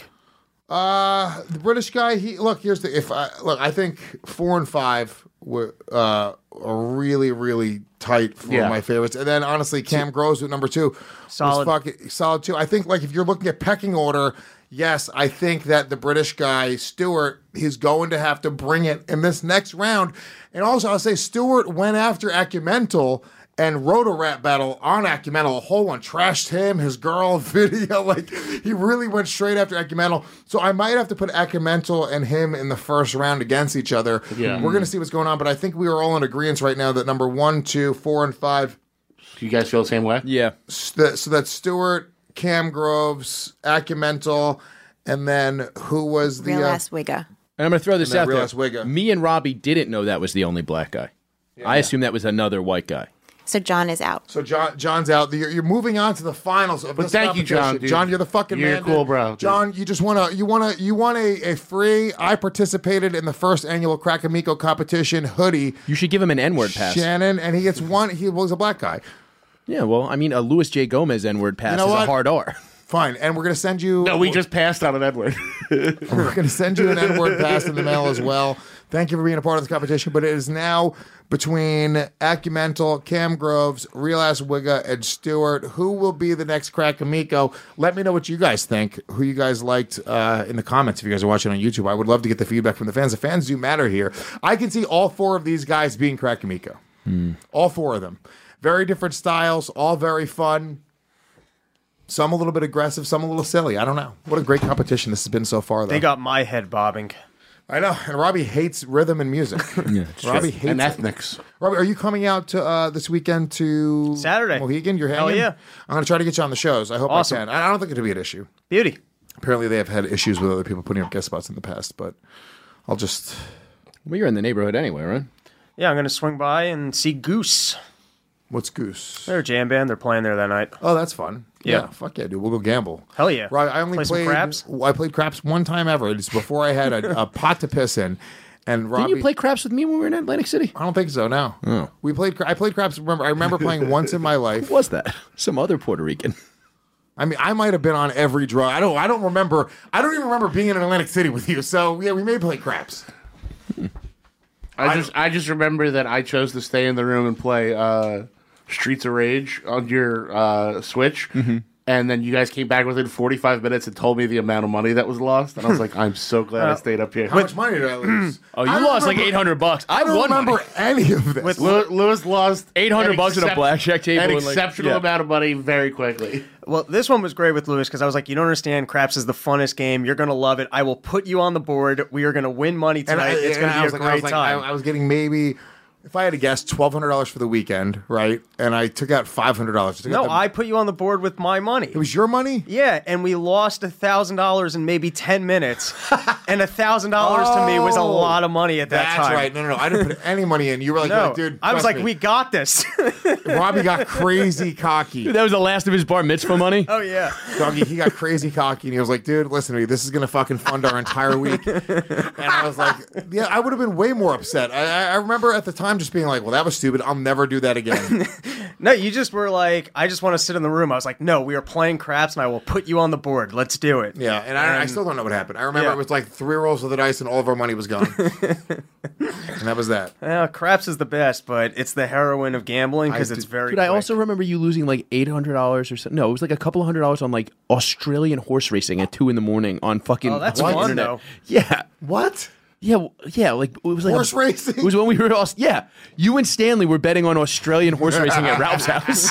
C: Uh, the British guy. He look. Here's the if I look. I think four and five were uh are really really tight for
E: Yeah.
C: my favorites. And then honestly, Cam Groves at number two
H: Solid.
C: was fucking solid too. I think like if you're looking at pecking order, yes, I think that the British guy Stewart, he's going to have to bring it in this next round. And also, I'll say Stewart went after Acumental and wrote a rap battle on Acumental, a whole one, trashed him, his girl, video. Like, he really went straight after Acumental. So I might have to put Acumental and him in the first round against each other.
E: Yeah.
C: We're going to see what's going on, but I think we are all in agreement right now that number one, two, four, and five.
E: Do you guys feel the same way?
A: Yeah.
C: So, so that's Stewart, Cam Groves, Acumental, and then who was the...
G: Real
C: uh,
G: ass Wigga.
A: And I'm going to throw this
C: And that
A: out
C: real
A: there.
C: ass Wigga.
A: Me and Robbie didn't know that was the only black guy. I assumed that was another white guy.
G: So John is out.
C: So John, John's out. You're, you're moving on to the finals of
E: But
C: this
E: thank you, John,
C: competition.
E: dude.
C: John, you're the fucking
E: You're
C: man.
E: cool,
C: dude.
E: bro, dude.
C: John, you just wanna, you wanna, you want a, a free. I participated in the first annual Crack Amico competition hoodie.
A: You should give him an N-word pass.
C: Shannon, and he gets one. He was a black guy.
A: Yeah, well, I mean, a Louis J. Gomez N-word pass
C: You know
A: is
C: what?
A: a hard R.
C: Fine, and we're gonna send you.
E: No, we just passed on an Edward.
C: We're gonna send you an N-word pass in the mail as well. Thank you for being a part of this competition. But it is now between Acumental, Cam Groves, Real Ass Wigga, and Stewart. Who will be the next Crack Amico? Let me know what you guys think. Who you guys liked uh, in the comments if you guys are watching on YouTube. I would love to get the feedback from the fans. The fans do matter here. I can see all four of these guys being Crack Amico. All four of them. Very different styles, all very fun. Some a little bit aggressive, some a little silly. I don't know. What a great competition this has been so far, though.
H: They got my head bobbing.
C: I know, and Robbie hates rhythm and music.
A: Yeah,
C: Robbie hates
E: and
C: it.
E: ethnics.
C: Robbie, are you coming out to uh, this weekend to
H: Saturday.
C: Mohegan? You're
H: Hell
C: hanging?
H: yeah.
C: I'm going to try to get you on the shows. I hope
H: Awesome.
C: I can. I don't think it'll be an issue.
H: Beauty.
C: Apparently, they have had issues with other people putting up guest spots in the past, but I'll just.
A: Well, you're in the neighborhood anyway, right?
H: Yeah, I'm going to swing by and see Goose.
C: What's Goose?
H: They're a jam band. They're playing there that night.
C: Oh, that's fun. Yeah,
H: Yeah.
C: fuck yeah, dude. We'll go gamble.
H: Hell yeah.
C: Right, I only
H: Play some
C: played
H: craps?
C: I played craps one time ever. It's before I had a, a pot to piss in. And Robbie,
A: Didn't you play craps with me when we were in Atlantic City?
C: I don't think so. No,
A: Oh.
C: we played. cra- I played craps. Remember, I remember playing once in my life.
A: Who was that? Some other Puerto Rican.
C: I mean, I might have been on every drug. I don't. I don't remember. I don't even remember being in Atlantic City with you. So yeah, we may play craps.
E: I just I just remember that I chose to stay in the room and play uh, Streets of Rage on your uh, Switch.
A: Mm-hmm.
E: And then you guys came back within forty-five minutes and told me the amount of money that was lost. And I was like, I'm so glad I stayed up here.
C: How much money did I lose?
A: Oh, you
C: I don't
A: lost like
C: remember-
A: eight hundred bucks. I,
C: I don't
A: won
C: remember
A: money.
C: any of this.
E: With Lew- Lewis lost
A: eight hundred bucks at a
E: excep-
A: blackjack table.
E: An
A: and, like-
E: exceptional
A: yeah.
E: amount of money very quickly.
H: Well, this one was great with Lewis because I was like, you don't understand. Craps is the funnest game. You're going to love it. I will put you on the board. We are going to win money
C: And
H: tonight.
C: I,
H: it's
C: and
H: going to
C: I
H: be
C: was
H: a
C: like, I
H: great
C: was like,
H: time.
C: I, I was getting maybe, if I had to guess, twelve hundred dollars for the weekend, right? And I took out five hundred dollars.
H: no, I put you on the board with my money.
C: It was your money?
H: Yeah, and we lost a thousand dollars in maybe ten minutes, and a thousand dollars to me was a
C: Oh,
H: lot of money at that
C: That's
H: time.
C: right. No, no, no. I didn't put any money in. You were like,
H: No,
C: like, dude.
H: I was
C: trust
H: like,
C: me.
H: we got this.
C: Robbie got crazy cocky.
A: Dude, that was the last of his bar mitzvah money.
H: Oh yeah,
C: Doggy, he got crazy cocky, and he was like, dude, listen to me. This is going to fucking fund our entire week. And I was like, yeah, I would have been way more upset. I, I I remember at the time just being like, well, that was stupid. I'll never do that again.
H: no, you just were like, I just want to sit in the room. I was like, no, we are playing craps, and I will put you on the board. Let's do it.
C: Yeah, and I, I still don't know what happened. I remember
H: Yeah.
C: it was like three rolls of the dice, and all of our money was gone. And that was that.
H: Yeah, craps is the best, but it's the heroin of gambling because
C: I
H: it's
C: did-
H: very.
A: Dude, I
H: quick.
A: also remember you losing like eight hundred dollars or something. No, it was like a couple of hundred dollars on like Australian horse racing at two in the morning on fucking
H: Oh, that's
A: on the
H: fun,
A: internet.
H: though.
A: Yeah.
C: What?
A: Yeah, w- yeah, like it was like
C: Horse
A: a-
C: racing?
A: It was when we were all yeah. You and Stanley were betting on Australian horse racing at Ralph's house.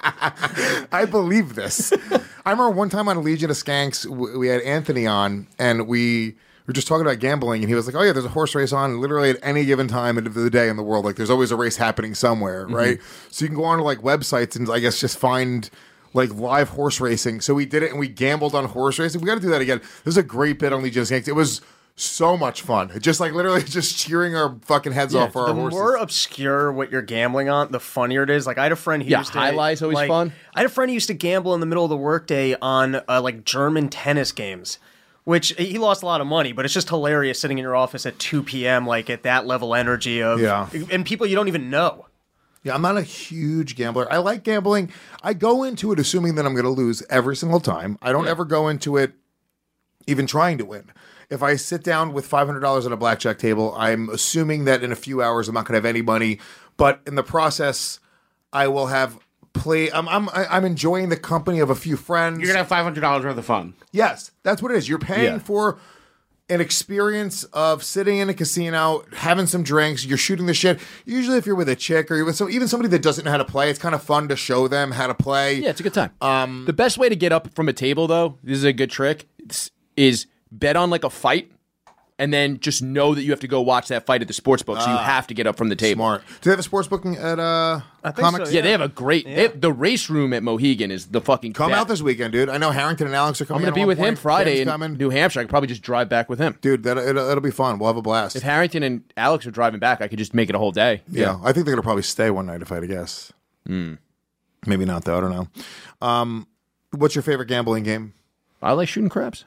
C: I believe this. I remember one time on Legion of Skanks, w- we had Anthony on, and we were just talking about gambling, and he was like, "Oh yeah, there's a horse race on literally at any given time of the day in the world. Like, there's always a race happening somewhere,
A: Mm-hmm.
C: right? So you can go on to like websites and I guess just find." Like live horse racing. So we did it and we gambled on horse racing. We got to do that again. There's a great bit on Legion of Skanks. It was so much fun. Just like literally just cheering our fucking heads
H: Yeah,
C: off for our
H: the
C: horses.
H: more obscure what you're gambling on, the funnier it is. Like I had a friend who
A: Yeah,
H: used to
A: highlight's always
H: like,
A: fun.
H: I had a friend who used to gamble in the middle of the workday on uh, like German tennis games, which he lost a lot of money. But it's just hilarious sitting in your office at two p.m. like at that level energy of
C: Yeah.
H: and people you don't even know.
C: Yeah, I'm not a huge gambler. I like gambling. I go into it assuming that I'm going to lose every single time. I don't
A: Yeah.
C: ever go into it even trying to win. If I sit down with five hundred dollars at a blackjack table, I'm assuming that in a few hours I'm not going to have any money. But in the process, I will have play. I'm I'm I'm enjoying the company of a few friends.
E: You're gonna have five hundred dollars worth of fun.
C: Yes, that's what it is. You're paying
E: Yeah.
C: for an experience of sitting in a casino, having some drinks, you're shooting the shit. Usually if you're with a chick or you're with some, even somebody that doesn't know how to play, it's kind of fun to show them how to play.
A: Yeah, it's a good time. Um, the best way to get up from a table, though, this is a good trick, is- is bet on like a fight, and then just know that you have to go watch that fight at the sports book, so you
C: Ah.
A: have to get up from the table.
C: Smart. Do they have a sports booking at uh, Comics?
A: Yeah. they have a great. They have, the race room at Mohegan is the fucking.
C: Come
A: best.
C: out this weekend, dude. I know Harrington and Alex are
A: I'm
C: coming.
A: going to
C: in
A: be
C: at
A: with
C: one
A: him
C: point.
A: Friday
C: Tim's
A: in
C: coming.
A: New Hampshire. I could probably just drive back with him.
C: Dude, that it'll, it'll be fun. We'll have a blast.
A: If Harrington and Alex are driving back, I could just make it a whole day.
C: Yeah, I think they're gonna probably stay one night if I had to guess.
A: Mm.
C: Maybe not though. I don't know. Um, what's your favorite gambling game?
A: I like shooting craps.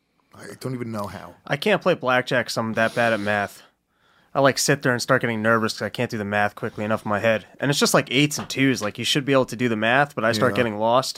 C: I don't even know how.
H: I can't play blackjack because I'm that bad at math. I like sit there and start getting nervous because I can't do the math quickly enough in my head. And it's just like eights and twos. Like you should be able to do the math, but I start
C: Yeah.
H: getting lost.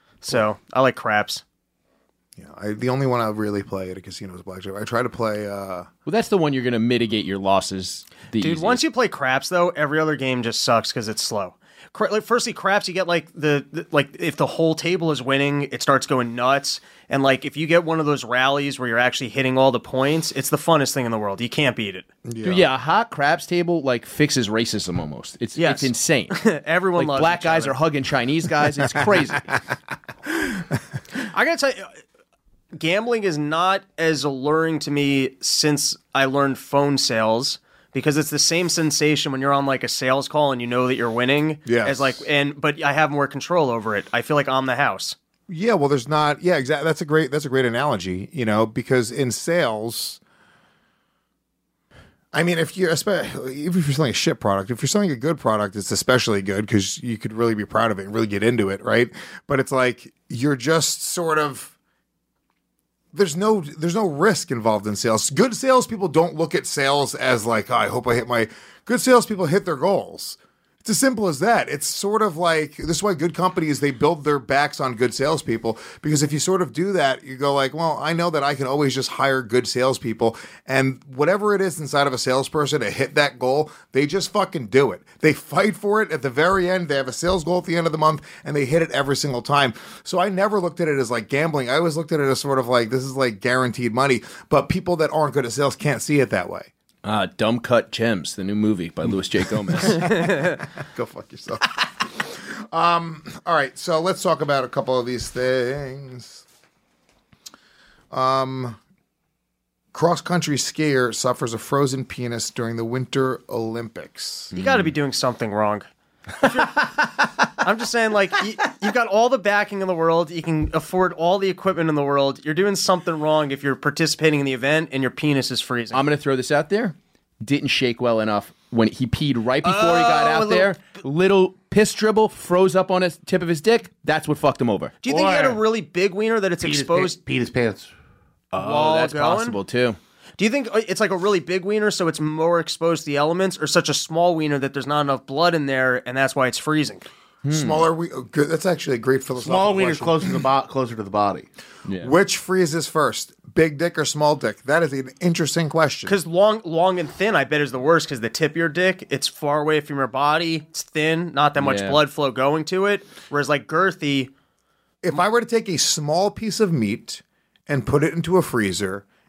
H: So I like craps.
C: Yeah, I, the only one I really play at a casino is blackjack. I try to play. Uh,
A: Well, that's the one you're going to mitigate your losses. The
H: Dude,
A: easiest.
H: once you play craps though, every other game just sucks because it's slow. Cra- Like, firstly, craps you get like the, the like if the whole table is winning, it starts going nuts. And like if you get one of those rallies where you're actually hitting all the points, it's the funnest thing in the world. You can't beat it.
A: Yeah. Dude, yeah, a hot craps table like fixes racism almost. It's
H: Yes.
A: it's insane.
H: Everyone
A: like
H: loves
A: black
H: each
A: guys
H: other.
A: are hugging Chinese guys. It's crazy.
H: I gotta tell you, gambling is not as alluring to me since I learned phone sales because it's the same sensation when you're on like a sales call and you know that you're winning.
C: Yes.
H: As like, and but I have more control over it. I feel like I'm the house.
C: yeah, well, there's not. Yeah, exactly. That's a great. That's a great analogy. You know, because in sales, I mean, if you're especially if you're selling a shit product, if you're selling a good product, it's especially good because you could really be proud of it and really get into it, right? But it's like you're just sort of. There's no there's no risk involved in sales. Good salespeople don't look at sales as like, oh, I hope I hit my good salespeople hit their goals. It's as simple as that. It's sort of like this is why good companies they build their backs on good salespeople because if you sort of do that, you go like, well, I know that I can always just hire good salespeople, and whatever it is inside of a salesperson to hit that goal, they just fucking do it. They fight for it at the very end. They have a sales goal at the end of the month, and they hit it every single time. So I never looked at it as like gambling. I always looked at it as sort of like this is like guaranteed money. But people that aren't good at sales can't see it that way.
A: Uh, Dumb Cut Gems, the new movie by Louis J. Gomez.
C: Go fuck yourself. um, all right, so let's talk about a couple of these things. Um, cross-country skier suffers a frozen penis during the Winter Olympics.
H: You got to be doing something wrong. If you're- I'm just saying, like, you, you've got all the backing in the world. You can afford all the equipment in the world. You're doing something wrong if you're participating in the event and your penis is freezing.
A: I'm going to throw this out there. Didn't shake well enough when he peed right before he got
H: Oh, a
A: out
H: little-
A: there. Little piss dribble froze up on his tip of his dick. That's what fucked him over.
H: Do you think he had a really big wiener that it's
E: Peed his
H: exposed?
E: pa- peed his pants.
A: Oh,
H: while
A: that's
H: going?
A: possible too.
H: Do you think it's like a really big wiener so it's more exposed to the elements, or such a small wiener that there's not enough blood in there and that's why it's freezing?
C: Smaller, we- oh, good. That's actually a great philosophical
E: Small wiener's
C: question.
E: closer to the bo- closer to the body.
A: Yeah.
C: Which freezes first, big dick or small dick? That is an interesting question.
H: Because long, long and thin, I bet is the worst. Because the tip of your dick, it's far away from your body. It's thin, not that much
A: Yeah.
H: blood flow going to it. Whereas like girthy,
C: If I were to take a small piece of meat and put it into a freezer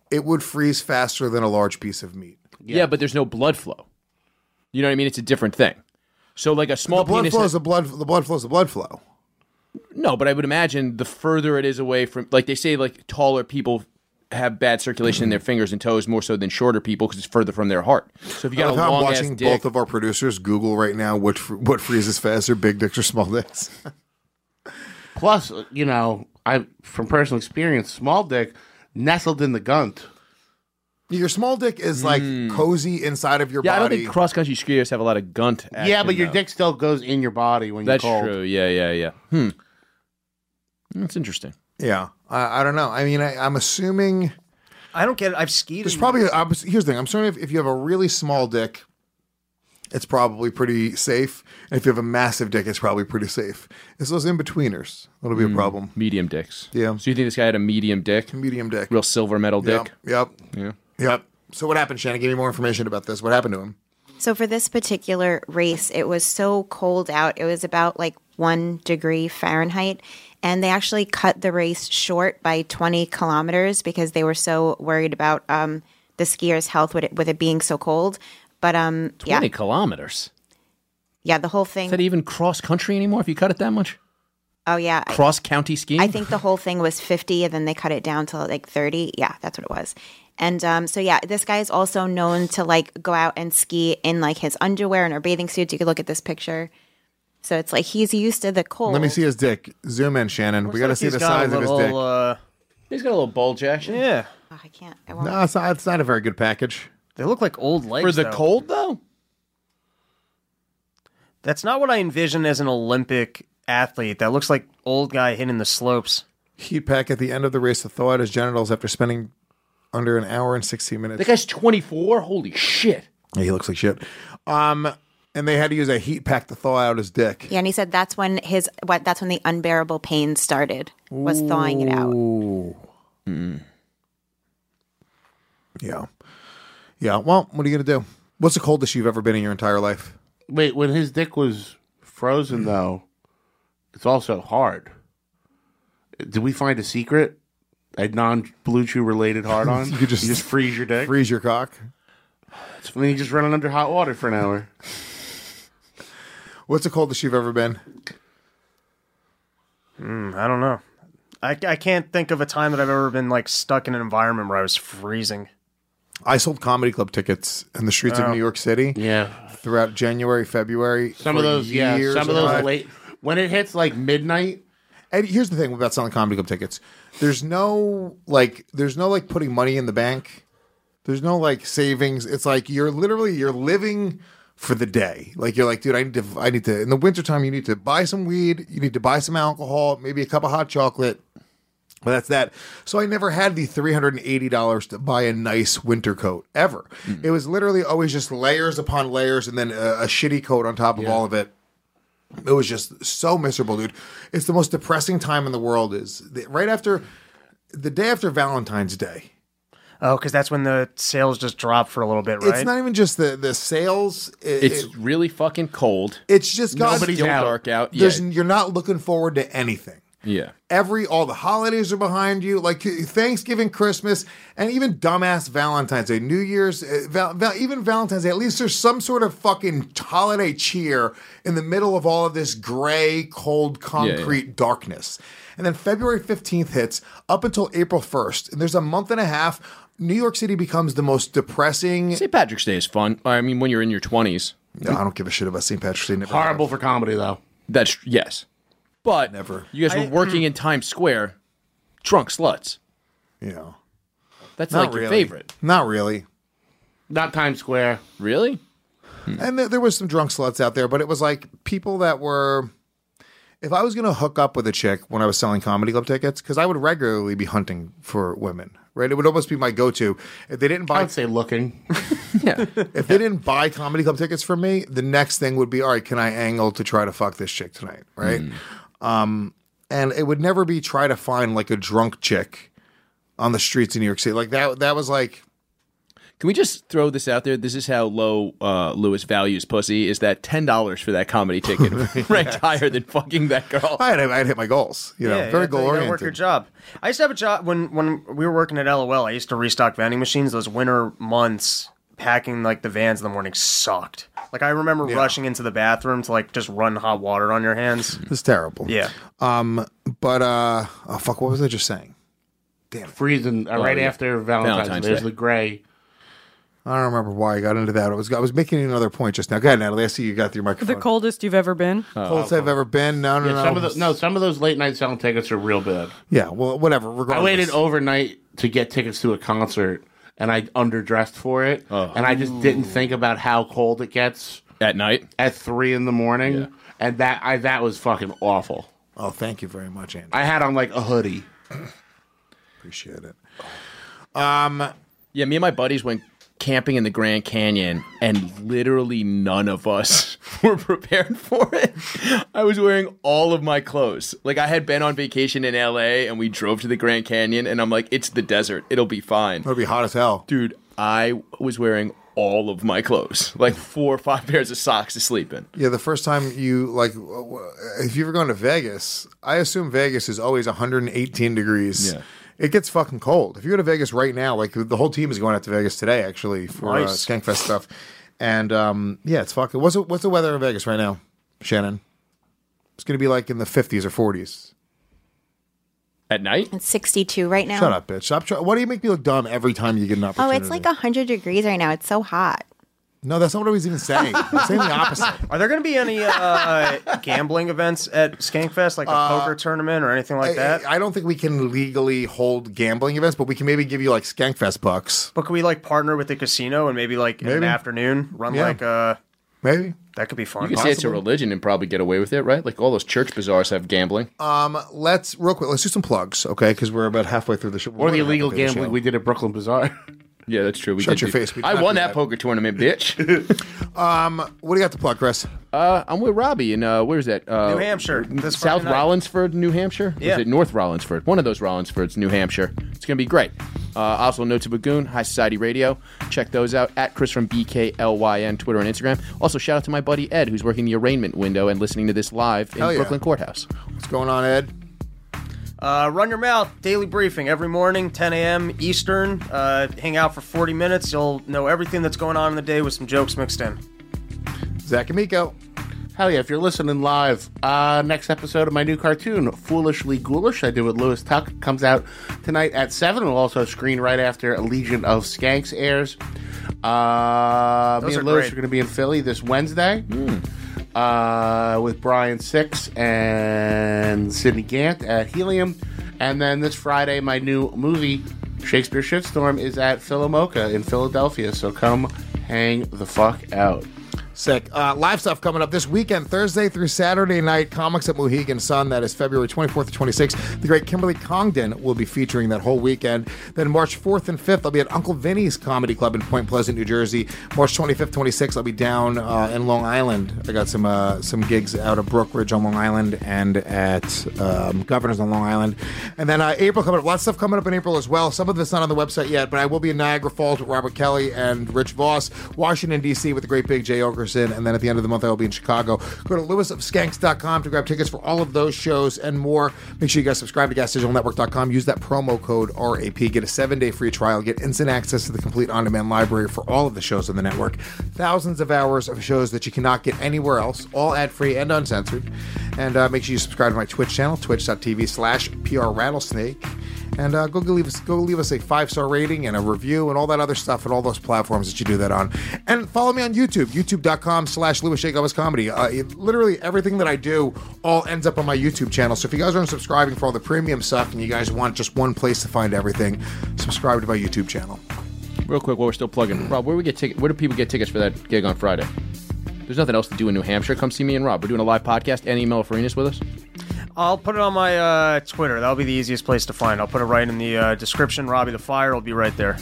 C: it would freeze faster than a large piece of meat.
A: Yeah. yeah, but there's no blood flow. You know what I mean? It's a different thing. So like a small
C: the blood
A: penis
C: flow is the blood. The blood flow is the blood flow.
A: No, but I would imagine the further it is away from, like they say, like taller people have bad circulation in their fingers and toes more so than shorter people because it's further from their heart. So if you got a
C: I'm
A: long
C: watching
A: ass dick,
C: both of our producers Google right now what what freezes faster, big dicks or small dicks.
E: Plus, you know, I from personal experience, small dick nestled in the gunt.
C: Your small dick is like
A: Mm.
C: cozy inside of your
A: yeah,
C: body.
A: I don't think cross country skiers have a lot of gunt.
E: Yeah,
A: action,
E: but your
A: though.
E: dick still goes in your body when
A: That's
E: you're cold.
A: true. Yeah, yeah, yeah. Hmm. That's interesting.
C: Yeah, I, I don't know. I mean, I, I'm assuming.
H: I don't get it. I've skied.
C: There's
H: in-
C: probably. I'm, here's the thing. I'm assuming if, if you have a really small dick, it's probably pretty safe. And if you have a massive dick, it's probably pretty safe. It's those in betweeners that'll be a problem.
A: Medium dicks.
C: Yeah.
A: So you think this guy had a medium dick?
C: Medium dick.
A: Real silver metal dick?
C: Yep. Yep.
A: Yeah.
C: Yep. So what happened, Shannon? Give me more information about this. What happened to him?
G: So for this particular race, it was so cold out. It was about like one degree Fahrenheit. And they actually cut the race short by twenty kilometers because they were so worried about um, the skiers' health with it, with it being so cold. But um, yeah.
A: twenty kilometers?
G: Yeah, the whole thing.
A: Is that even cross country anymore if you cut it that much?
G: Oh, yeah.
A: Cross county skiing?
G: I think the whole thing was fifty, and then they cut it down to like thirty. Yeah, that's what it was. And um, so, yeah, this guy is also known to like go out and ski in like his underwear and or bathing suits. You could look at this picture. So it's like he's used to the cold.
C: Let me see his dick. Zoom in, Shannon. we got to
H: like
C: see
H: he's
C: the
H: got a
C: size of his
H: little,
C: dick.
H: Uh,
A: he's got a little bulge action.
H: Yeah.
G: Oh, I can't. I won't.
C: No, it's not, it's not a very good package.
H: They look like old legs.
A: For the
H: though.
A: cold, though?
H: That's not what I envision as an Olympic athlete. That looks like old guy hitting the slopes.
C: Heat pack at the end of the race to thaw out his genitals after spending under an hour and sixteen minutes.
A: That guy's twenty-four? Holy shit.
C: Yeah, he looks like shit. Um, and they had to use a heat pack to thaw out his dick.
G: Yeah, and he said that's when his what that's when the unbearable pain started was thawing it out.
C: Ooh. Mm. Yeah. Yeah. Well, what are you going to do? What's the coldest you've ever been in your entire life?
E: Wait, when his dick was frozen, though, it's also hard. Did we find a secret? A non-Blue Chew related hard on?
C: You could just-
E: you just freeze your dick?
C: Freeze your cock.
E: And then you just run it under hot water for an hour.
C: What's the coldest you've ever been?
H: Mm, I don't know. I, I can't think of a time that I've ever been like stuck in an environment where I was freezing.
C: I sold comedy club tickets in the streets
H: Oh.
C: of New York City.
E: Yeah.
C: Throughout January, February.
E: Some
C: for
E: of those, yeah.
C: years
E: Some of
C: and
E: those
C: I-
E: late. When it hits like midnight.
C: And here's the thing about selling comedy club tickets. There's no like there's no like putting money in the bank. There's no like savings. It's like you're literally you're living for the day. Like you're like, dude, I need to I need to in the wintertime you need to buy some weed, you need to buy some alcohol, maybe a cup of hot chocolate. But that's that. So I never had the three hundred eighty dollars to buy a nice winter coat ever. Mm. It was literally always just layers upon layers and then a, a shitty coat on top of
E: Yeah.
C: all of it. It was just so miserable, dude. It's the most depressing time in the world. Is the, right after the day after Valentine's Day.
H: Oh, because that's when the sales just drop for a little bit, right?
C: It's not even just the the sales. It,
A: It's
C: it-
A: really fucking cold.
C: it's just God,
A: Nobody's
C: still
A: out. dark out.
C: There's,
A: Yeah.
C: You're not looking forward to anything.
A: Yeah.
C: Every all the holidays are behind you, like Thanksgiving, Christmas, and even dumbass Valentine's Day, New Year's, uh, val, val, even Valentine's Day. At least there's some sort of fucking holiday cheer in the middle of all of this gray, cold, concrete
A: yeah.
C: darkness. And then February fifteenth hits up until April first, and there's a month and a half. New York City becomes the most depressing.
A: Saint Patrick's Day is fun. I mean, when you're in your twenties.
C: No, I don't give a shit about Saint Patrick's Day. Never
E: Horrible for comedy, though.
A: That's yes. But
C: Never.
A: you guys were
H: I-
A: working in Times Square, drunk sluts.
C: Yeah.
A: That's
C: Not
A: like your
C: really.
A: favorite.
C: Not really.
E: Not Times Square.
A: Really?
C: And there, there was some drunk sluts out there, but it was like people that were. If I was going to hook up with a chick when I was selling comedy club tickets, because I would regularly be hunting for women, right? It would almost be my go-to. If they didn't buy,
E: I would say looking.
A: Yeah.
C: if they didn't buy comedy club tickets from me, the next thing would be, all right, can I angle to try to fuck this chick tonight, right? Um, and it would never be try to find like a drunk chick on the streets of New York City. Like that. That was like.
A: Can we just throw this out there? This is how low uh, Lewis values pussy. Is that ten dollars for that comedy ticket ranked higher than fucking that girl?
C: I'd, I'd hit my goals. You know,
H: Yeah,
C: very
H: yeah,
C: goal
H: you gotta
C: oriented.
H: Work your job. I used to have a job when when we were working at L O L. I used to restock vending machines. Those winter months, packing like the vans in the morning sucked. Like I remember
C: Yeah.
H: rushing into the bathroom to like just run hot water on your hands.
C: It's terrible.
H: Yeah.
C: Um. But uh. Oh fuck. What was I just saying?
E: Damn. Freezing uh,
C: Oh,
E: right
C: yeah.
E: after Valentine's,
C: Valentine's
E: Day. There's
C: Day.
E: the gray.
C: I don't remember why I got into that. I was I was making another point just now. Go ahead, Natalie. I see you got your microphone.
S: The coldest you've ever been?
C: Coldest I've ever been. No, no,
E: Yeah,
C: no.
E: some of the, no, some of those late night selling tickets are real bad.
C: Yeah. Well, whatever. Regardless.
E: I waited overnight to get tickets to a concert, and I underdressed for it, and I just didn't think about how cold it gets
A: at night
E: at three in the morning,
C: Yeah.
E: and that I that was fucking awful.
C: Oh, thank you very much, Andy.
E: I had on like a hoodie.
C: Appreciate it. Um.
A: Yeah, me and my buddies went camping in the Grand Canyon, and literally none of us were prepared for it. I was wearing all of my clothes. Like, I had been on vacation in L A, and we drove to the Grand Canyon, and I'm like, it's the desert. It'll be fine.
C: It'll be hot as hell.
A: Dude, I was wearing all of my clothes. Like, four or five pairs of socks to sleep in.
C: Yeah, the first time you, like, if you've ever gone to Vegas, I assume Vegas is always one hundred eighteen degrees.
A: Yeah.
C: It gets fucking cold. If you go to Vegas right now, like the whole team is going out to Vegas today, actually, for
H: Nice.
C: uh, Skankfest stuff. And um, yeah, it's fucking. What's the, what's the weather in Vegas right now, Shannon? It's going to be like in the fifties or forties.
A: At night?
G: It's sixty-two right now.
C: Shut up, bitch. Stop. Try- Why do you make me look dumb every time you get an
G: Oh,
C: opportunity?
G: it's like one hundred degrees right now. It's so hot.
C: No, that's not what I was even saying. I'm saying the opposite.
H: Are there going to be any uh, gambling events at Skankfest, like a
C: Uh,
H: poker tournament or anything like that?
C: I, I don't think we can legally hold gambling events, but we can maybe give you like Skankfest bucks.
H: But could we like partner with the casino and maybe like in the
C: Maybe.
H: afternoon run
C: Yeah.
H: like uh
C: Maybe.
H: that could be fun.
A: You could say it's a religion and probably get away with it, right? Like, all those church bazaars have gambling.
C: Um, let's real quick. Let's do some plugs, okay? Because we're about halfway through the show.
E: Or the
C: We're
E: illegal
C: halfway through the
E: gambling
C: show.
E: we did at Brooklyn Bazaar.
A: Yeah, that's true. We
C: Shut
A: did
C: your
A: do-
C: face. We did
A: I
C: not
A: won
C: do
A: that
C: that.
A: poker tournament, bitch.
C: Um, what do you got to plug, Chris?
A: Uh, I'm with Robbie in uh, where's that? Uh,
H: New Hampshire. This
A: South
H: Friday night.
A: Rollinsford, New Hampshire. Or
H: Yeah.
A: is it North Rollinsford? One of those Rollinsfords, New Hampshire. It's gonna be great. Uh, also, Note to Bagoon, High Society Radio. Check those out at Chris from B K L Y N, Twitter and Instagram. Also, shout out to my buddy Ed, who's working the arraignment window and listening to this live in
C: Hell yeah.
A: Brooklyn Courthouse.
C: What's going on, Ed?
H: Uh, Run Your Mouth, daily briefing every morning, ten a.m. Eastern. Uh, hang out for forty minutes. You'll know everything that's going on in the day with some jokes mixed in.
C: Zach and Miko.
E: Hell yeah, if you're listening live, uh, next episode of my new cartoon, Foolishly Ghoulish, I do with Louis Tuck, comes out tonight at seven. It'll also screen right after Legion of Skanks airs. Uh,
H: Those
E: me
H: are
E: and Louis
H: great.
E: are going to be in Philly this Wednesday uh, with Brian Six and Sidney Gant at Helium. And then this Friday, my new movie, Shakespeare Shitstorm, is at Philomoka in Philadelphia. So come hang the fuck out.
C: Sick. Uh, live stuff coming up this weekend, Thursday through Saturday night. Comics at Mohegan Sun. That is February twenty-fourth to twenty-sixth. The great Kimberly Congdon will be featuring that whole weekend. Then March fourth and fifth, I'll be at Uncle Vinny's Comedy Club in Point Pleasant, New Jersey. March twenty-fifth, twenty-sixth, I'll be down uh, in Long Island. I got some uh, some gigs out of Brookridge on Long Island and at um, Governor's on Long Island. And then uh, April coming up. Lots of stuff coming up in April as well. Some of it's not on the website yet, but I will be in Niagara Falls with Robert Kelly and Rich Voss. Washington, D C with the great big Jay Okerson. And then at the end of the month, I will be in Chicago. Go to lewis of skanks dot com to grab tickets for all of those shows and more. Make sure you guys subscribe to gas digital network dot com. Use that promo code R A P. Get a seven-day free trial. Get instant access to the complete on-demand library for all of the shows on the network. Thousands of hours of shows that you cannot get anywhere else, all ad-free and uncensored. And uh, make sure you subscribe to my Twitch channel, twitch.tv slash PR Rattlesnake. And uh, go leave us go leave us a five-star rating and a review and all that other stuff and all those platforms that you do that on. And follow me on YouTube, youtube.com slash Louis J. Gomez Comedy. Uh, it- literally everything that I do all ends up on my YouTube channel. So if you guys aren't subscribing for all the premium stuff and you guys want just one place to find everything, subscribe to my YouTube channel.
A: Real quick, while we're still plugging, Rob, where we get ticket? Where do people get tickets for that gig on Friday? There's nothing else to do in New Hampshire. Come see me and Rob. We're doing a live podcast. And email Farinas with us.
H: I'll put it on my uh, Twitter. That'll be the easiest place to find. I'll put it right in the uh, description. Robbie the Fire will be right there.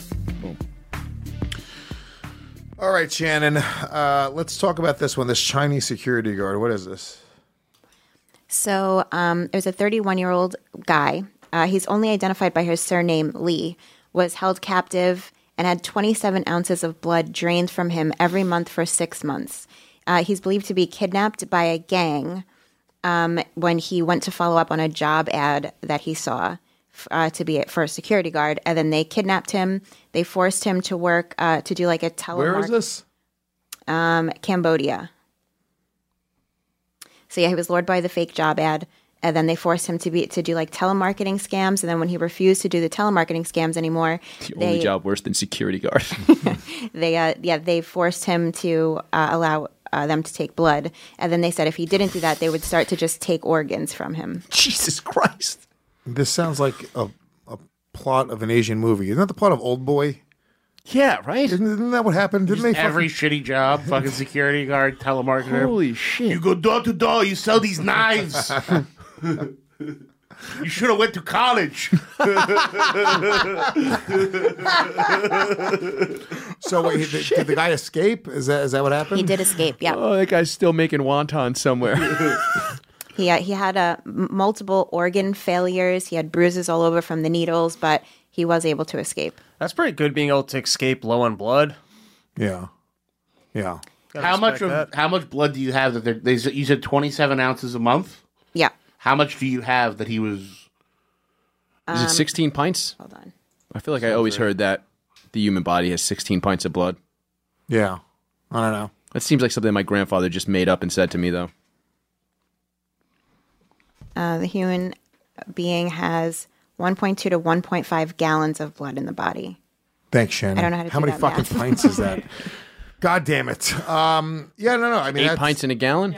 C: All right, Shannon, uh, let's talk about this one, this Chinese security guard. What is this?
G: So um, there's a thirty-one-year-old guy. Uh, he's only identified by his surname Lee. Was held captive and had twenty-seven ounces of blood drained from him every month for six months. Uh, he's believed to be kidnapped by a gang um, when he went to follow up on a job ad that he saw uh, to be for a security guard. And then they kidnapped him. They forced him to work uh, to do like a telemark.
C: Where is this?
G: Um, Cambodia. So yeah, he was lured by the fake job ad. And then they forced him to be to do like telemarketing scams. And then when he refused to do the telemarketing scams anymore,
A: The
G: they,
A: only job worse than security guard.
G: they uh, yeah they forced him to uh, allow uh, them to take blood. And then they said if he didn't do that, they would start to just take organs from him.
A: Jesus Christ!
C: This sounds like a, a plot of an Asian movie. Isn't that the plot of Old Boy?
A: Yeah, right.
C: Isn't, isn't that what happened? Didn't
E: Just
C: they
E: every
C: fucking...
E: shitty job, fucking security guard, telemarketer.
A: Holy shit!
E: You go door to door. You sell these knives. You should have went to college.
C: So wait, did, did the guy escape? Is that is that what happened?
G: He did escape. Yeah.
A: Oh, that guy's still making wontons somewhere.
G: He uh, he had uh, m- multiple organ failures. He had bruises all over from the needles, but he was able to escape.
H: That's pretty good being able to escape low on blood.
C: Yeah, yeah.
H: Gotta
E: How much
H: respect
E: of
H: that.
E: how much blood do you have that they're, they s- you said twenty-seven ounces a month?
G: Yeah.
E: How much do you have that he was?
A: Is it sixteen pints?
G: Hold on.
A: I feel like I always heard that the human body has sixteen pints of blood.
C: Yeah. I don't know.
A: That seems like something my grandfather just made up and said to me, though.
G: Uh, the human being has one point two to one point five gallons of blood in the body.
C: Thanks, Shannon.
G: I don't know how to
C: How
G: do
C: many
G: that
C: fucking
G: math.
C: pints is that? God damn it. Um, yeah, no, no. I mean,
A: Eight
C: that's-
A: pints in a gallon?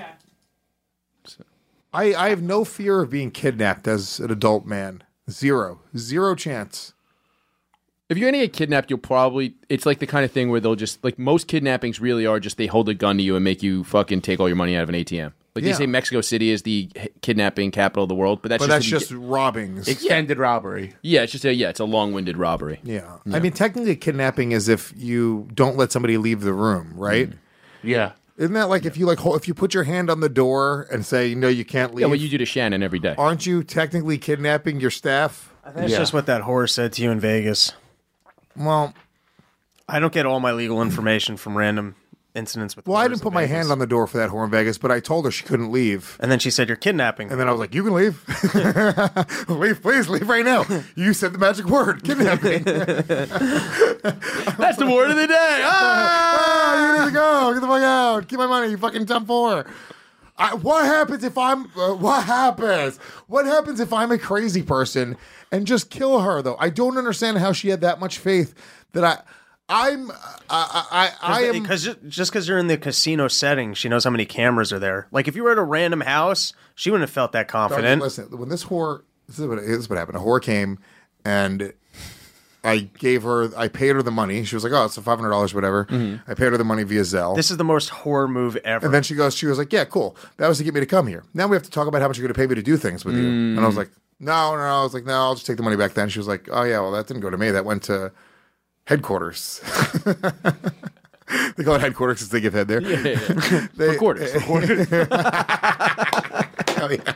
C: I, I have no fear of being kidnapped as an adult man. Zero. Zero chance.
A: If you're going to get kidnapped, you'll probably... It's like the kind of thing where they'll just... Like, most kidnappings really are just they hold a gun to you and make you fucking take all your money out of an A T M. Like,
C: Yeah.
A: they say Mexico City is the h- kidnapping capital of the world, but that's
C: But
A: just...
C: that's
A: if you
C: just
A: get-
C: robbings.
E: Extended robbery.
A: Yeah, it's just a... Yeah, it's a long-winded robbery.
C: Yeah. I mean, technically, kidnapping is if you don't let somebody leave the room, right?
E: Yeah.
C: Isn't that like if you like hold, if you put your hand on the door and say, no, you can't leave?
A: Yeah, what you do to Shannon every day.
C: Aren't you technically kidnapping your staff?
H: I think That's just what that whore said to you in Vegas.
C: Well,
H: I don't get all my legal information from random incidents with.
C: Well, I
H: whores
C: didn't
H: in
C: put my
H: Vegas.
C: hand on the door for that whore in Vegas, but I told her she couldn't leave.
H: And then she said, "You're kidnapping."
C: And then I was like, "You can leave. Leave, please, leave right now. You said the magic word, kidnapping."
A: That's the word of the day.
C: Ah, you need to go. Get the fuck out. Keep my money. You fucking dumb four. I, what happens if I'm? Uh, what happens? What happens if I'm a crazy person and just kill her? Though I don't understand how she had that much faith that I. I'm. I. I. I am.
H: Because just because you're in the casino setting, she knows how many cameras are there. Like if you were at a random house, she wouldn't have felt that confident.
C: Listen, when this whore, this is what, this is what happened. A whore came, and I gave her, I paid her the money. She was like, "Oh, it's five hundred dollars, whatever."
H: Mhm.
C: I paid her the money via Zelle.
H: This is the most whore move ever.
C: And then she goes, she was like, "Yeah, cool. That was to get me to come here. Now we have to talk about how much you're going to pay me to do things with you." And I was like, "No, no, no." I was like, "No, I'll just take the money back then." She was like, "Oh yeah, well that didn't go to me. That went to headquarters." They call it headquarters because they give head there.
A: Yeah, yeah, yeah.
C: They-
A: For quarters. For quarters.
C: Oh, yeah.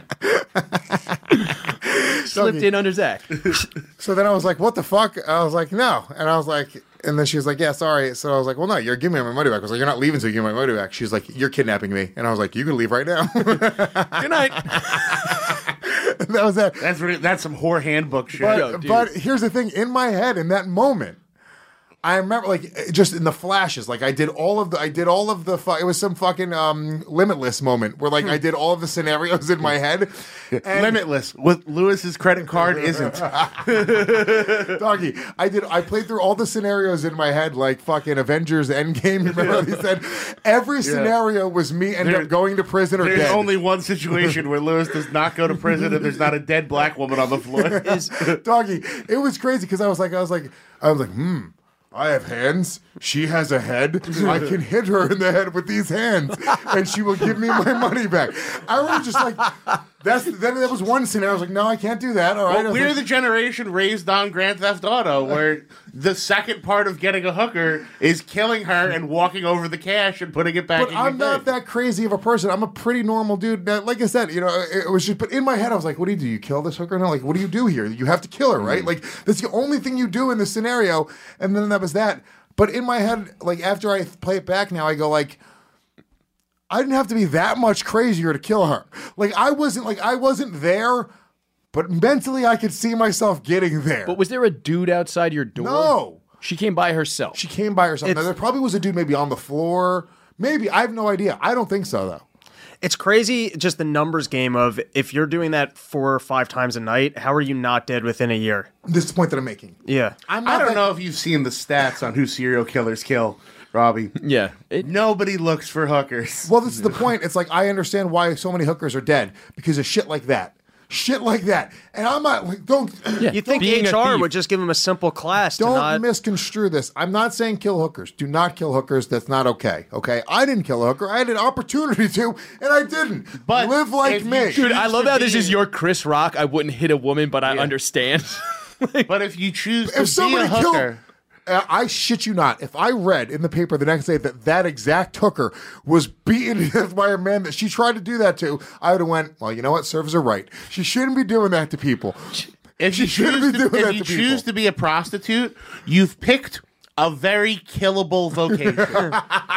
A: Slipped in under Zach.
C: So then I was like, "What the fuck?" I was like, "No," and I was like, and then she was like, "Yeah, sorry." So I was like, "Well, no, you're giving me my money back." I was like, "You're not leaving until you give me my money back." She's like, "You're kidnapping me," and I was like, "You can leave right now."
A: Good night.
C: That was that.
E: That's really, that's some whore handbook shit.
C: But,
A: Yo, dude.
C: but here's the thing: in my head, in that moment, I remember, like, just in the flashes, like I did all of the, I did all of the, fu- it was some fucking um, Limitless moment where, like, I did all of the scenarios in my head. And
E: Limitless. With Lewis's credit card isn't.
C: Doggy, I did. I played through all the scenarios in my head, like fucking Avengers Endgame. Remember what he said? Every scenario was me ending
E: There-
C: up going to prison or
E: There's
C: dead.
E: only one situation where Lewis does not go to prison and there's not a dead black woman on the floor.
C: Doggy, it was crazy because I was like, I was like, I was like, hmm. I have hands. She has a head. I can hit her in the head with these hands, and she will give me my money back. I was just like, That's then that was one scenario. I was like, no, I can't do that. All right.
E: Well,
C: I was
E: we're
C: like,
E: the generation raised on Grand Theft Auto, where the second part of getting a hooker is killing her and walking over the cash and putting it back.
C: But
E: in
C: I'm
E: your
C: not
E: thing.
C: that crazy of a person. I'm a pretty normal dude. Now, like I said, you know, it, it was just. But in my head, I was like, "What do you do? You kill this hooker? No, like, what do you do here? You have to kill her, right? Like, that's the only thing you do in this scenario." And then that was that. But in my head, like after I play it back now, I go like, I didn't have to be that much crazier to kill her. Like I wasn't like I wasn't there, but mentally I could see myself getting there.
A: But was there a dude outside your door?
C: No.
A: She came by herself.
C: She came by herself. Now, there probably was a dude maybe on the floor. Maybe. I have no idea. I don't think so, though.
H: It's crazy, just the numbers game of if you're doing that four or five times a night, how are you not dead within a year?
C: This is the point that I'm making.
H: Yeah.
C: I'm
E: I
C: not
E: don't
C: that-
E: know if you've seen the stats on who serial killers kill, Robbie.
A: Yeah.
E: Nobody looks for hookers.
C: Well, this is the point. It's like I understand why so many hookers are dead because of shit like that. Shit like that. And I'm not like, don't.
H: You think
A: being a
H: H R
A: thief.
H: would just give them a simple class to
C: Don't
H: not...
C: misconstrue this. I'm not saying kill hookers. Do not kill hookers. That's not okay. Okay? I didn't kill a hooker. I had an opportunity to, and I didn't.
E: But
C: live like
E: if you
C: me.
A: Dude, I love
E: to
A: how this
E: be-
A: is your Chris Rock. I wouldn't hit a woman, but I
E: Yeah.
A: understand.
E: But if you choose to
C: If
E: be
C: somebody
E: a hooker,
C: killed, uh, I shit you not. If I read in the paper the next day that that exact hooker was beaten to death by a man that she tried to do that to, I would have went, well, you know what? Serves her right. She shouldn't be doing that to people.
E: if you
C: She shouldn't
E: choose
C: be
E: to,
C: doing
E: if
C: that
E: you
C: to
E: choose
C: people.
E: to be a prostitute, you've picked a very killable vocation.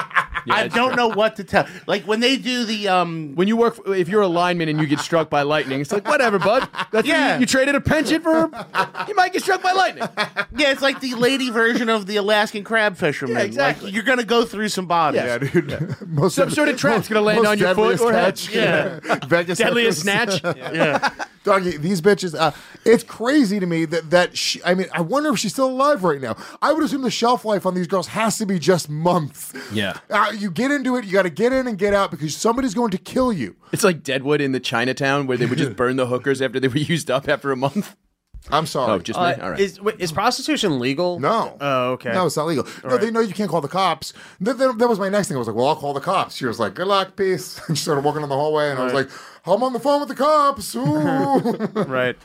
E: I
A: it's
E: don't
A: true.
E: know what to tell. Like when they do the um
A: When you work, if you're a lineman and you get struck by lightning, it's like whatever, bud. That's
E: Yeah.
A: you, you traded a pension for. You might get struck by lightning.
E: yeah, it's like the lady version of the Alaskan crab fisherman.
A: Yeah, exactly.
E: Like, you're gonna go through some bodies.
C: Yeah, dude. Most
A: Some sort of trap's gonna land
C: most
A: on your foot
C: deadliest
A: or head.
C: catch.
E: Yeah.
C: Vegas
A: Deadliest
C: hookers.
A: snatch.
E: Yeah.
C: Doggy, these bitches, uh, it's crazy to me that, that she, I mean, I wonder if she's still alive right now. I would assume the shelf life on these girls has to be just months.
A: Yeah.
C: Uh, you get into it, you got to get in and get out because somebody's going to kill you.
A: It's like Deadwood in the Chinatown where they would just burn the hookers after they were used up after a month.
C: I'm sorry.
A: Oh, just
H: Uh,
A: me? All right.
H: is, wait, is prostitution legal?
C: No.
H: Oh, okay.
C: No, it's not legal. no,
H: right.
C: they know you can't call the cops. That, that, that was my next thing. I was like, well, I'll call the cops. She was like, good luck, peace. And she started walking down the hallway, and I was
H: Right.
C: like, I'm on the phone with the cops. Ooh.
H: Right.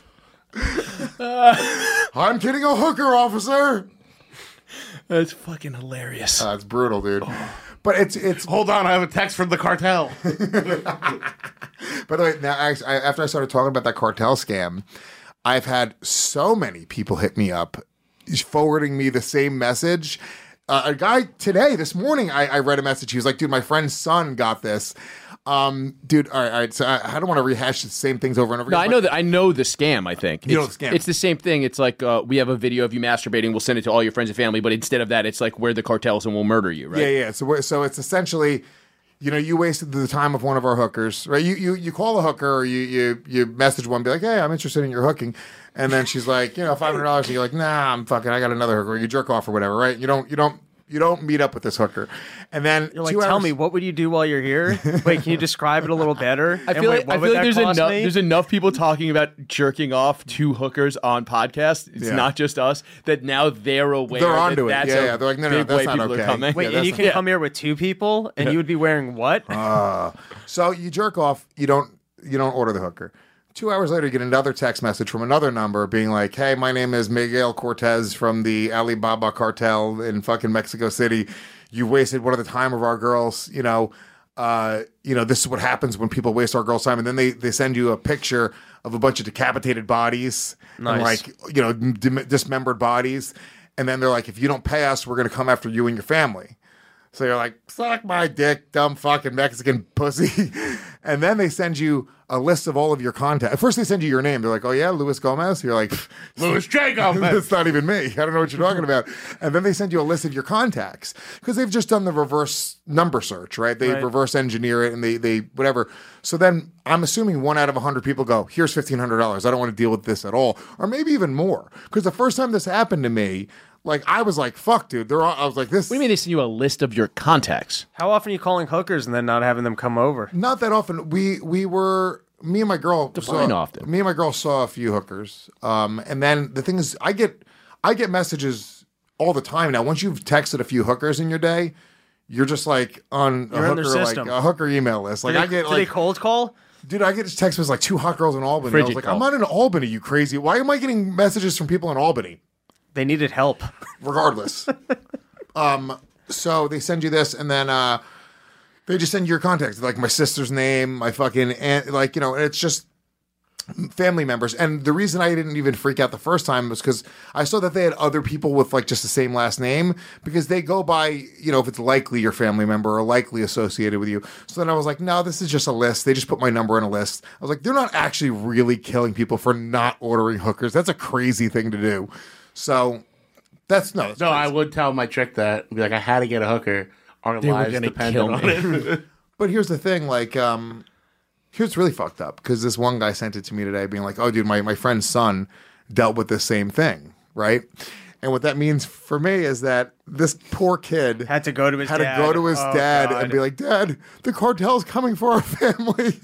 C: I'm kidding, a hooker, officer.
A: That's fucking hilarious.
C: Uh, it's brutal, dude. But it's it's.
E: Hold on, I have a text from the cartel.
C: By the way, now actually, I, after I started talking about that cartel scam, I've had so many people hit me up, forwarding me the same message. Uh, a guy today, this morning, I, I read a message. He was like, "Dude, my friend's son got this." Um, dude, all right, all right. So I, I don't want to rehash the same things over and over
A: No,
C: again.
A: I know that. I know the scam. I think
C: You know
A: it's,
C: the scam.
A: It's the same thing. It's like uh, we have a video of you masturbating. We'll send it to all your friends and family. But instead of that, it's like we're the cartels and we'll murder you. Right?
C: Yeah, yeah. So, we're, so it's essentially, you know, you wasted the time of one of our hookers, right? You you you call a hooker, or you you you message one, be like, "Hey, I'm interested in your hooking," and then she's like, you know, five hundred dollars, and you're like, "Nah, I'm fucking, I got another hooker." Or you jerk off or whatever, right? You don't you don't you don't meet up with this hooker, and then
H: You're like,
C: two
H: tell
C: hours-
H: me, what would you do while you're here? Wait, can you describe it a little better?
A: I
H: And
A: feel
H: wait,
A: like,
H: what
A: I
H: would
A: feel like
H: that
A: there's
H: cost
A: enough
H: me?
A: there's enough people talking about jerking off to hookers on podcasts. It's
C: Yeah.
A: not just us that now they're aware.
C: They're
A: that
C: onto it.
A: That's
C: Yeah,
A: a
C: yeah. They're like, no, no,
A: big
C: that's
A: way
C: not
A: people
C: okay.
A: are coming.
H: Wait,
C: Yeah,
H: and
C: that's
H: you
C: not-
H: can
A: Yeah.
H: come here with two people, and you would be wearing what?
C: Uh, so you jerk off, you don't you don't order the hooker. Two hours later, you get another text message from another number being like, "Hey, my name is Miguel Cortez from the Alibaba cartel in fucking Mexico City. You wasted one of the time of our girls. You know, uh, you know this is what happens when people waste our girls' time." And then they they send you a picture of a bunch of decapitated bodies and
H: Nice.
C: like you know dim- dismembered bodies. And then they're like, "If you don't pay us, we're going to come after you and your family." So you're like, suck my dick, dumb fucking Mexican pussy. And then they send you a list of all of your contacts. First, they send you your name. They're like, "Oh, yeah, Luis Gomez?" You're like,
E: Louis J. Gomez.
C: That's not even me. I don't know what you're talking about. And then they send you a list of your contacts because they've just done the reverse number search, right? They
H: Right.
C: reverse engineer it and they, they whatever. So then I'm assuming one out of one hundred people go, "Here's fifteen hundred dollars. I don't want to deal with this at all." Or maybe even more. Because the first time this happened to me, like, I was like, fuck, dude. They're all, I was like, this.
A: What do you mean they send you a list of your contacts?
H: How often are you calling hookers and then not having them come over?
C: Not that often. We we were me and my girl.
A: Define
C: saw,
A: often.
C: Me and my girl saw a few hookers. Um, and then the thing is, I get I get messages all the time now. Once you've texted a few hookers in your day, you're just like on a
H: You're in
C: hooker
H: their
C: like
H: system.
C: a hooker email list. Like
H: do they,
C: I get
H: do
C: like
H: they cold call?
C: Dude, I get a text was like two hot girls in Albany.
A: Frigid
C: I was like,
A: call.
C: I'm not in Albany, you crazy. Why am I getting messages from people in Albany?
H: They needed help.
C: Regardless. um, so they send you this, and then uh, they just send you your contacts, like my sister's name, my fucking aunt, like, you know, and it's just family members. And the reason I didn't even freak out the first time was because I saw that they had other people with like just the same last name, because they go by, you know, if it's likely your family member or likely associated with you. So then I was like, no, this is just a list. They just put my number in a list. I was like, they're not actually really killing people for not ordering hookers. That's a crazy thing to do. So that's no. That's
E: no,
C: crazy.
E: I would tell my chick that. Be like, I had to get a hooker. Our
A: They were
E: lives
A: gonna
E: depended
A: kill
E: on
A: me.
E: it.
C: But here's the thing, like, um, here's really fucked up, because this one guy sent it to me today being like, oh, dude, my, my friend's son dealt with this same thing, right? And what that means for me is that this poor kid
H: Had to go to his
C: had
H: dad.
C: to go to his
H: Oh,
C: dad
H: God.
C: and be like, Dad, the cartel's coming for our family.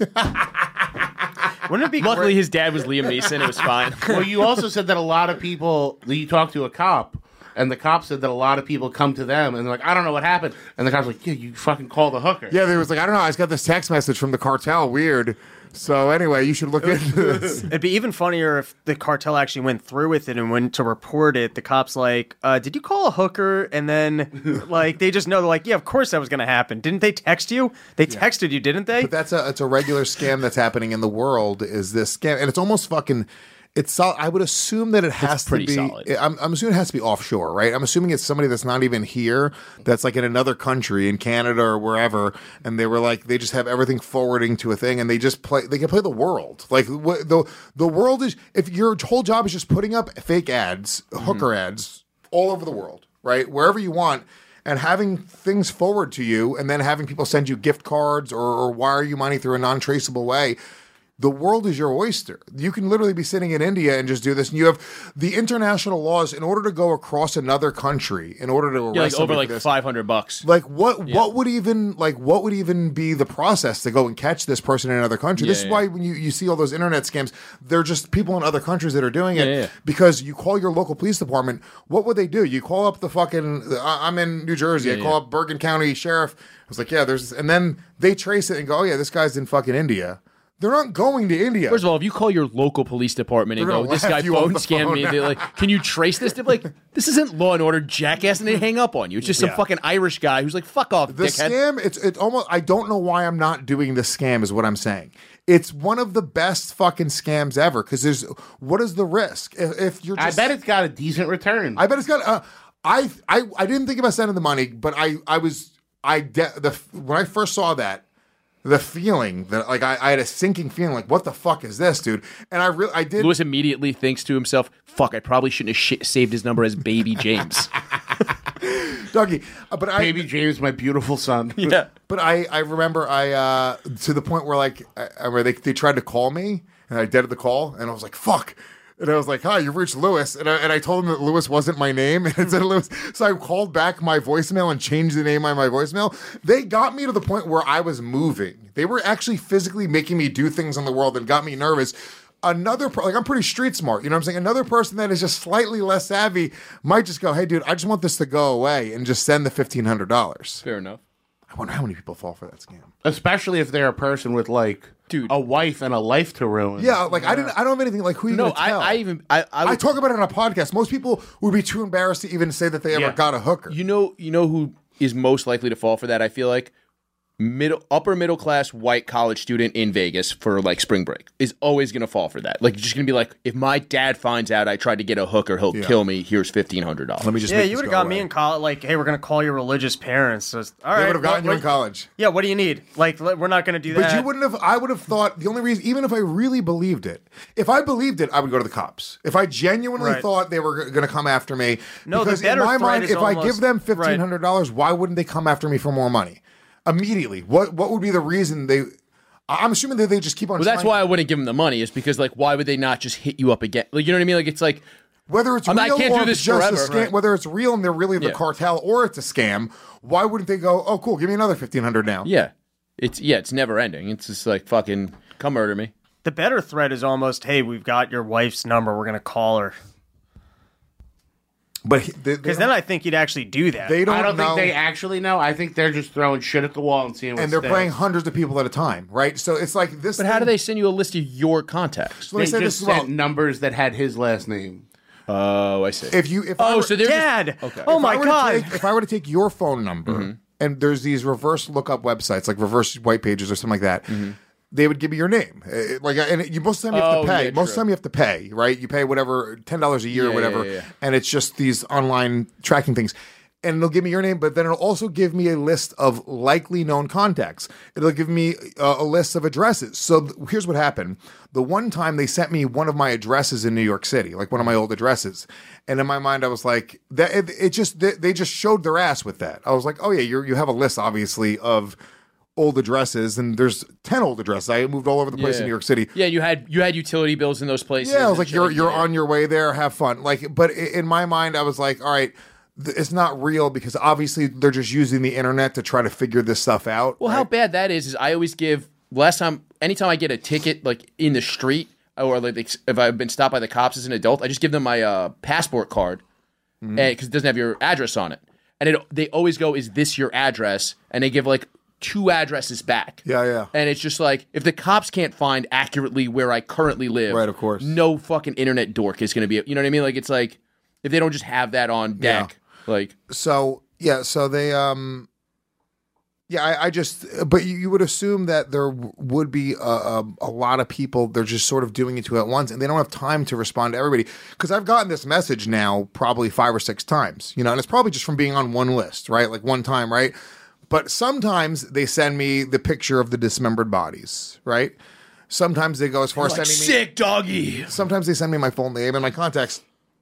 H: Wouldn't it be
A: Luckily,
H: great?
A: his dad was Liam Neeson. It was fine.
E: Well, you also said that a lot of people, that you talked to a cop, and the cop said that a lot of people come to them, and they're like, I don't know what happened. And the cop's like, yeah, you fucking call the hooker.
C: Yeah, they was like, I don't know, I just got this text message from the cartel. Weird. So anyway, you should look into this.
H: It'd be even funnier if the cartel actually went through with it and went to report it. The cops like, uh, did you call a hooker? And then like they just know, they're like, yeah, of course that was going to happen. Didn't they text you? They texted you, didn't they?
C: But that's a it's a regular scam that's happening in the world. Is this scam? And it's almost fucking. It's sol- I would assume that it has to
A: pretty
C: be.
A: solid.
C: I'm, I'm assuming it has to be offshore, right? I'm assuming it's somebody that's not even here, that's like in another country, in Canada or wherever, and they were like, they just have everything forwarding to a thing, and they just play. They can play the world. Like what, the the world is. If your whole job is just putting up fake ads, hooker ads, all over the world, right? Wherever you want. And having things forward to you, and then having people send you gift cards or, or wire you money through a non-traceable way. The world is your oyster. You can literally be sitting in India and just do this. And you have the international laws in order to go across another country, in order to arrest
A: Yeah, like over
C: somebody
A: like
C: for this.
A: five hundred bucks.
C: Like what?
A: Yeah.
C: What would even like what would even be the process to go and catch this person in another country?
A: Yeah,
C: this is
A: yeah.
C: why when you, you see all those internet scams, they're just people in other countries that are doing it
A: Yeah, yeah.
C: because you call your local police department. What would they do? You call up the fucking. I- I'm in New Jersey.
A: Yeah,
C: I call
A: yeah.
C: up Bergen County Sheriff. I was like, yeah, there's, and then they trace it and go, oh yeah, this guy's in fucking India. They're not going to India.
A: First of all, if you call your local police department and
C: They're
A: go,
C: gonna
A: this
C: laugh
A: guy
C: you off
A: phone
C: the
A: scammed
C: phone.
A: me, they're like, can you trace this? They're like, this isn't Law and Order, jackass, and they hang up on you. It's just some
C: Yeah.
A: fucking Irish guy who's like, fuck off,
C: The
A: dickhead.
C: scam, it's it's almost. I don't know why I'm not doing this scam. Is what I'm saying. It's one of the best fucking scams ever. Because there's what is the risk if, if you're?
E: I
C: Just,
E: bet it's got a decent return.
C: I bet it's got. Uh, I I I didn't think about sending the money, but I I was I de- the when I first saw that. The feeling that like I, I had a sinking feeling like what the fuck is this, dude? And I really I did.
A: Lewis immediately thinks to himself, fuck, I probably shouldn't have sh- saved his number as Baby James.
C: Dougie, uh, but I
E: Baby James, my beautiful son.
A: Yeah.
C: But I, I remember I uh, to the point where like I, I- where they they tried to call me and I deaded the call and I was like fuck. And I was like, hi, you've reached Lewis. And I, and I told him that Lewis wasn't my name. And it said Lewis. So I called back my voicemail and changed the name on my voicemail. They got me to the point where I was moving. They were actually physically making me do things in the world that got me nervous. Another, per- like I'm pretty street smart. You know what I'm saying? Another person that is just slightly less savvy might just go, hey, dude, I just want this to go away and just send the fifteen hundred dollars.
A: Fair enough.
C: I wonder how many people fall for that scam.
E: Especially if they're a person with like
A: Dude.
E: a wife and a life to ruin.
C: Yeah, like I didn't. I don't have anything like who you
A: No,
C: gonna tell?
A: I, I even, I, I,
C: I
A: would,
C: talk about it on a podcast. Most people would be too embarrassed to even say that they ever
E: Yeah.
C: got a hooker.
A: you know, you know who is most likely to fall for that? I feel like middle, upper middle class white college student in Vegas for like spring break is always going to fall for that. Like, just going to be like, if my dad finds out I tried to get a hooker, he'll
C: Yeah.
A: kill me. Here's fifteen hundred dollars.
C: Let me just.
H: Yeah,
C: make
H: you
C: this
H: would have
C: go
H: got me
C: away.
H: in college. Like, hey, we're gonna call your religious parents. So, it's- all right,
C: They would have gotten
H: what-
C: you in college.
H: Yeah, what do you need? Like, let- we're not gonna do that.
C: But you wouldn't have. I would have thought the only reason, even if I really believed it, if I believed it, I would go to the cops. If I genuinely
H: Right.
C: thought they were going to come after me,
H: No, the
C: because
H: better
C: in my
H: threat
C: mind,
H: is
C: if I
H: almost-
C: give them fifteen hundred dollars, why wouldn't they come after me for more money immediately? What What would be the reason they? I- I'm assuming that they just keep on.
A: Well, that's
C: trying-
A: why I wouldn't give them the money. Is because like, why would they not just hit you up again? Like, you know what I mean? Like, it's like
C: Whether it's
A: I'm not- I
C: real
A: can't
C: or
A: do
C: if
A: this
C: it's just
A: forever.
C: a scam,
A: Right.
C: whether it's real and they're really the
A: Yeah.
C: cartel or it's a scam, why wouldn't they go, oh, cool, give me another fifteen hundred now?
A: yeah, it's yeah, it's never ending. It's just like fucking come murder me.
H: The better threat is almost, hey, we've got your wife's number. We're gonna call her.
C: But he- they, they
H: Because
C: don't-
H: then I think you'd actually do that.
C: They don't
E: I don't
C: know.
E: think they actually know. I think they're just throwing shit at the wall and seeing what
C: and they're
E: sticks.
C: playing hundreds of people at a time, right? So it's like this.
A: But how do they send you a list of your contacts?
C: So they
E: They
C: say
E: just
C: this as well.
E: sent numbers that had his last name.
A: Oh, I see.
C: If you, if I
A: oh,
C: were,
A: so they're
H: Dad.
A: Just, okay.
H: Oh
C: if
H: my
C: I were to
H: God.
C: take- if I were to take your phone number
A: Mm-hmm.
C: and there's these reverse lookup websites like reverse white pages or something like that.
A: Mm-hmm.
C: They would give me your name, Uh, like, and you most of the time you have
A: Oh,
C: to pay.
A: yeah,
C: most of the
A: true.
C: time you have to pay, right? You pay whatever ten dollars a year
A: Yeah,
C: or whatever,
A: yeah, yeah, yeah.
C: and it's just these online tracking things. And it'll give me your name, but then it'll also give me a list of likely known contacts. It'll give me uh, a list of addresses. So th- here's what happened. The one time they sent me one of my addresses in New York City, like one of my old addresses. And in my mind, I was like, that it, it just, they, they just showed their ass with that. I was like, oh yeah, you you have a list, obviously, of old addresses, and there's ten old addresses. I moved all over the place
A: Yeah.
C: in New York City.
A: Yeah, you had you had utility bills in those places.
C: Yeah, I was
A: and
C: like,
A: shit
C: you're you're
A: that.
C: on your way there. Have fun. Like, but i- in my mind, I was like, all right, th- it's not real because obviously they're just using the internet to try to figure this stuff out.
A: Well, how bad that is is I always give last time anytime I get a ticket like in the street or like if I've been stopped by the cops as an adult, I just give them my uh, passport card
C: Mhm.
A: because it doesn't have your address on it, and it, they always go, "Is this your address?" And they give like two addresses back.
C: Yeah, yeah.
A: And it's just like if the cops can't find accurately where I currently live,
C: Right, of course.
A: no fucking internet dork is going to be. You know what I mean? Like it's like if they don't just have that on deck, like
C: So yeah, so they um, yeah, I, I just, but you, you would assume that there w- would be a, a, a lot of people. They're just sort of doing it to at once, and they don't have time to respond to everybody. Because I've gotten this message now probably five or six times, you know, and it's probably just from being on one list, right? Like one time, right? But sometimes they send me the picture of the dismembered bodies, right? Sometimes they go as far as
A: like,
C: sending me
A: sick doggy.
C: Sometimes they send me my full name and my contacts.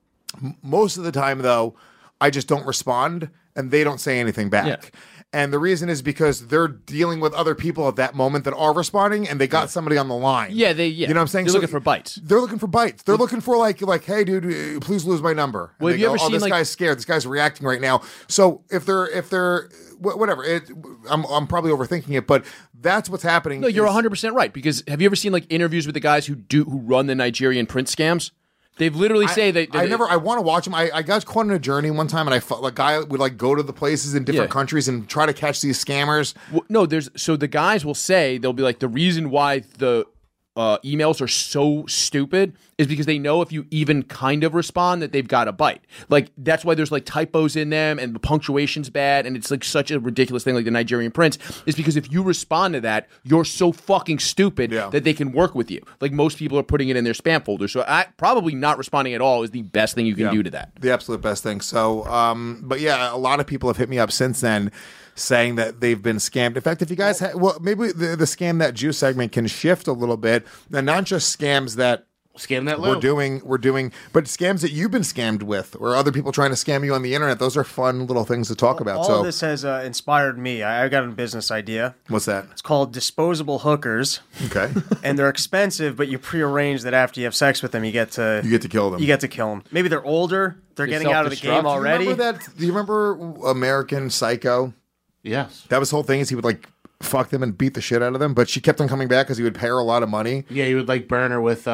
C: M- Most of the time, though, I just don't respond and they don't say anything back.
A: Yeah.
C: And the reason is because they're dealing with other people at that moment that are responding, and they got somebody on the line.
A: Yeah, they yeah.
C: You know what I'm saying?
A: They're
C: So
A: looking for bites.
C: They're looking for bites. They're looking for like, like, hey, dude, uh, please lose my number. And
A: Well, have
C: they
A: you
C: go,
A: ever
C: oh,
A: seen,
C: this
A: like-
C: guy's scared. This guy's reacting right now. So if they're, if they're, wh- whatever, it, I'm, I'm probably overthinking it, but that's what's happening.
A: No, you're
C: is-
A: one hundred percent right. Because have you ever seen like interviews with the guys who do who run the Nigerian print scams? They've literally say that, that
C: I never. I want to watch them. I, I got caught on a journey one time, and I felt like guy would like go to the places in different
A: Yeah.
C: countries and try to catch these scammers.
A: Well, no, there's so the guys will say they'll be like the reason why the uh, emails are so stupid is because they know if you even kind of respond that they've got a bite. Like that's why there's like typos in them and the punctuation's bad and it's like such a ridiculous thing like the Nigerian prince is because if you respond to that, you're so fucking stupid that they can work with you. Like most people are putting it in their spam folder. So I, probably not responding at all is the best thing you can
C: Yeah.
A: do to that.
C: The absolute best thing. So, um, but yeah, a lot of people have hit me up since then saying that they've been scammed. In fact, if you guys ha- well, maybe the, the scam that Jew segment can shift a little bit, and not just scams that
E: Scam that
C: we're
E: Lou.
C: doing, we're doing, but scams that you've been scammed with, or other people trying to scam you on the internet. Those are fun little things to talk about.
H: All
C: so,
H: of this has uh, inspired me. I, I got a business idea.
C: what's that?
H: It's called disposable hookers.
C: Okay.
H: And they're expensive, but you prearrange that after you have sex with them, you get to
C: You get to kill them.
H: You get to kill them. Maybe they're older. They're
A: They
H: getting out of the
A: self-destruct.
H: game already.
C: Do you remember that? Do you remember American Psycho?
E: Yes.
C: That was the whole thing. Is he would like fuck them and beat the shit out of them, but she kept on coming back because he would pay her a lot of money.
E: Yeah, you would like burn her with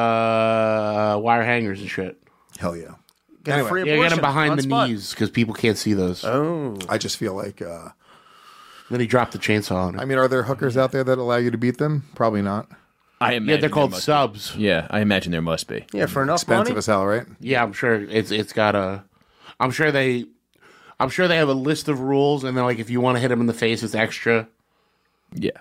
E: uh, wire hangers and shit.
C: Hell yeah.
H: Get a
C: Anyway.
H: free
E: Yeah, get
H: abortion
E: him behind
H: on
E: the
H: spot.
E: knees because people can't see those.
H: Oh.
C: I just feel like, uh,
E: Then he dropped the chainsaw on her.
C: I mean, are there hookers out there that allow you to beat them? Probably not.
A: I
E: Yeah,
A: imagine
E: they're
A: there
E: called
A: must
E: subs.
A: be. Yeah, I imagine there must be.
H: Yeah, for enough
C: Expensive
H: money.
C: as hell, right?
E: Yeah, I'm sure it's it's got a. I'm sure they. I'm sure they have a list of rules, and they're like, if you want to hit him in the face, it's extra.
A: Yeah.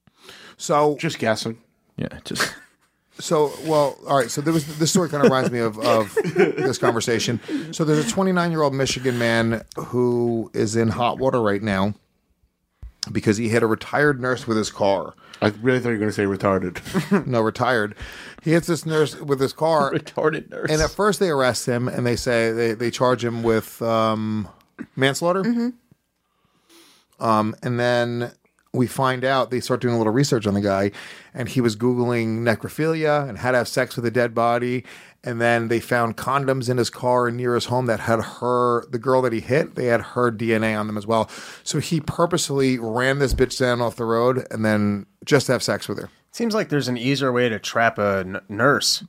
C: So,
E: Just guessing.
A: Yeah, just
C: so well, all right. So there was this story kind of reminds me of, of this conversation. So there's a twenty-nine year old Michigan man who is in hot water right now because he hit a retired nurse with his car.
E: I really thought you were going to say retarded.
C: No, retired. He hits this nurse with his car.
A: retarded nurse.
C: And at first they arrest him and they say they, they charge him with um, manslaughter. Um, and then we find out, they start doing a little research on the guy, and he was Googling necrophilia and how to have sex with a dead body. And then they found condoms in his car and near his home that had her, the girl that he hit, they had her D N A on them as well. So he purposely ran this bitch down off the road and then just to have sex with her.
H: Seems like there's an easier way to trap a n- nurse.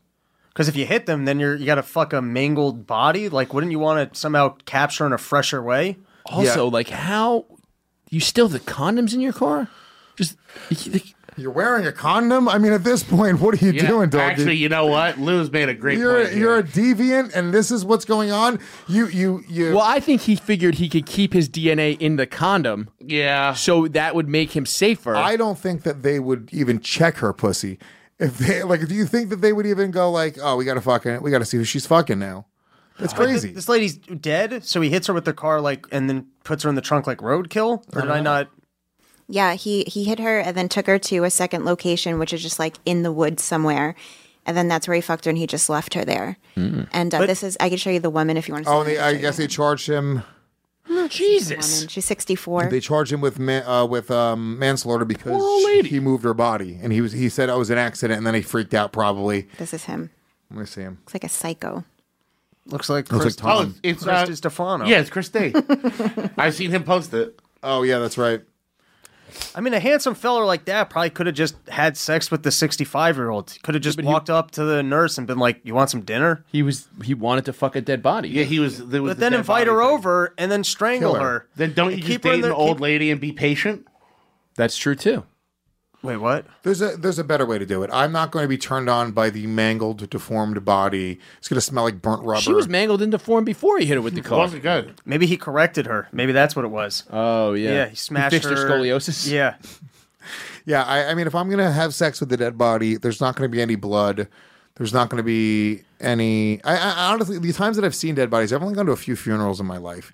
H: Because if you hit them, then you're you got to fuck a mangled body. Like, wouldn't you want to somehow capture in a fresher way?
A: Also, like, how you still have the condoms in your car? Just
C: you're wearing a condom. I mean, at this point, what are you
E: Yeah,
C: doing, dog?
E: Actually, you know what? Lou's made a great
C: You're
E: point. here.
C: you're a deviant, and this is what's going on. You you you.
A: Well, I think he figured he could keep his D N A in the condom.
E: Yeah.
A: So that would make him safer.
C: I don't think that they would even check her pussy. If they like, do you think that they would even go like, "Oh, we got to fucking, we got to see who she's fucking now"? That's
H: But
C: crazy.
H: th- this lady's dead, so he hits her with the car, like, and then puts her in the trunk like roadkill. Or did I not?
G: Yeah, he he hit her and then took her to a second location, which is just like in the woods somewhere, and then that's where he fucked her and he just left her there.
C: Mm.
G: And uh,
C: But-
G: this is I can show you the woman if you want to. See
C: Oh,
G: the
C: and they, I guess they charged him.
A: Jesus,
G: woman. She's sixty-four.
C: They charged him with ma- uh, with um, manslaughter because he moved her body, and he was he said it was an accident, and then he freaked out probably.
G: This is him.
C: Let me see him.
G: Looks like a psycho.
H: Looks like
C: Looks
H: Chris,
C: like Tom.
E: Oh, it's
H: Chris
E: uh,
H: Di Stefano.
E: Yeah, it's Chris Day. I've seen him post it.
C: Oh yeah, that's right.
H: I mean, a handsome fella like that probably could have just had sex with the sixty-five-year-old. Could have just walked up to the nurse and been like, "You want some dinner?"
A: He was he wanted to fuck a dead body.
E: Yeah, he was. There was
H: But
E: the
H: then
E: dead
H: invite
E: body
H: her
E: thing.
H: over and then strangle
E: Kill her.
H: her.
E: Then don't you
H: And
E: just
H: keep her
E: date
H: in
E: an
H: the-
E: old
H: keep-
E: lady and be patient?
A: That's true too.
H: Wait, what?
C: There's a there's a better way to do it. I'm not going to be turned on by the mangled, deformed body. It's going to smell like burnt rubber.
A: She was mangled into form before he hit her with the car.
E: Wasn't good.
H: Maybe he corrected her. Maybe that's what it was.
A: Oh yeah,
H: Yeah, he smashed
A: fixed her
H: her
A: scoliosis.
H: Yeah.
C: Yeah, I, I mean, if I'm going to have sex with the dead body, there's not going to be any blood. There's not going to be any. I, I honestly, the times that I've seen dead bodies, I've only gone to a few funerals in my life.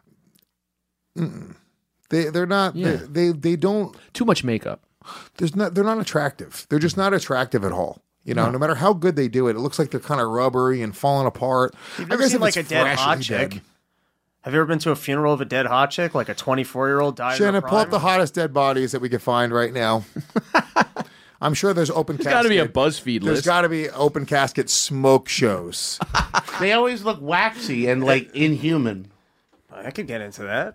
C: Mm-mm. They they're not.
A: Yeah.
C: They, they they don't.
A: Too much makeup.
C: There's not. They're not attractive. They're just not attractive at all. You know,
A: No.
C: no matter how good they do it, it looks like they're kind of rubbery and falling apart.
H: You've
C: I
H: never
C: guess
H: seen
C: if
H: like a
C: it's
H: dead
C: freshly
H: hot chick?
C: dead.
H: Have you ever been to a funeral of a dead hot chick, like a twenty-four-year-old died in her
C: Shannon, pull up
H: prime?
C: the hottest dead bodies that we can find right now. I'm sure there's open
A: There's
C: casket.
A: got to be a BuzzFeed
C: There's
A: list.
C: got to be open casket smoke shows.
E: They always look waxy and like inhuman.
H: I could get into that.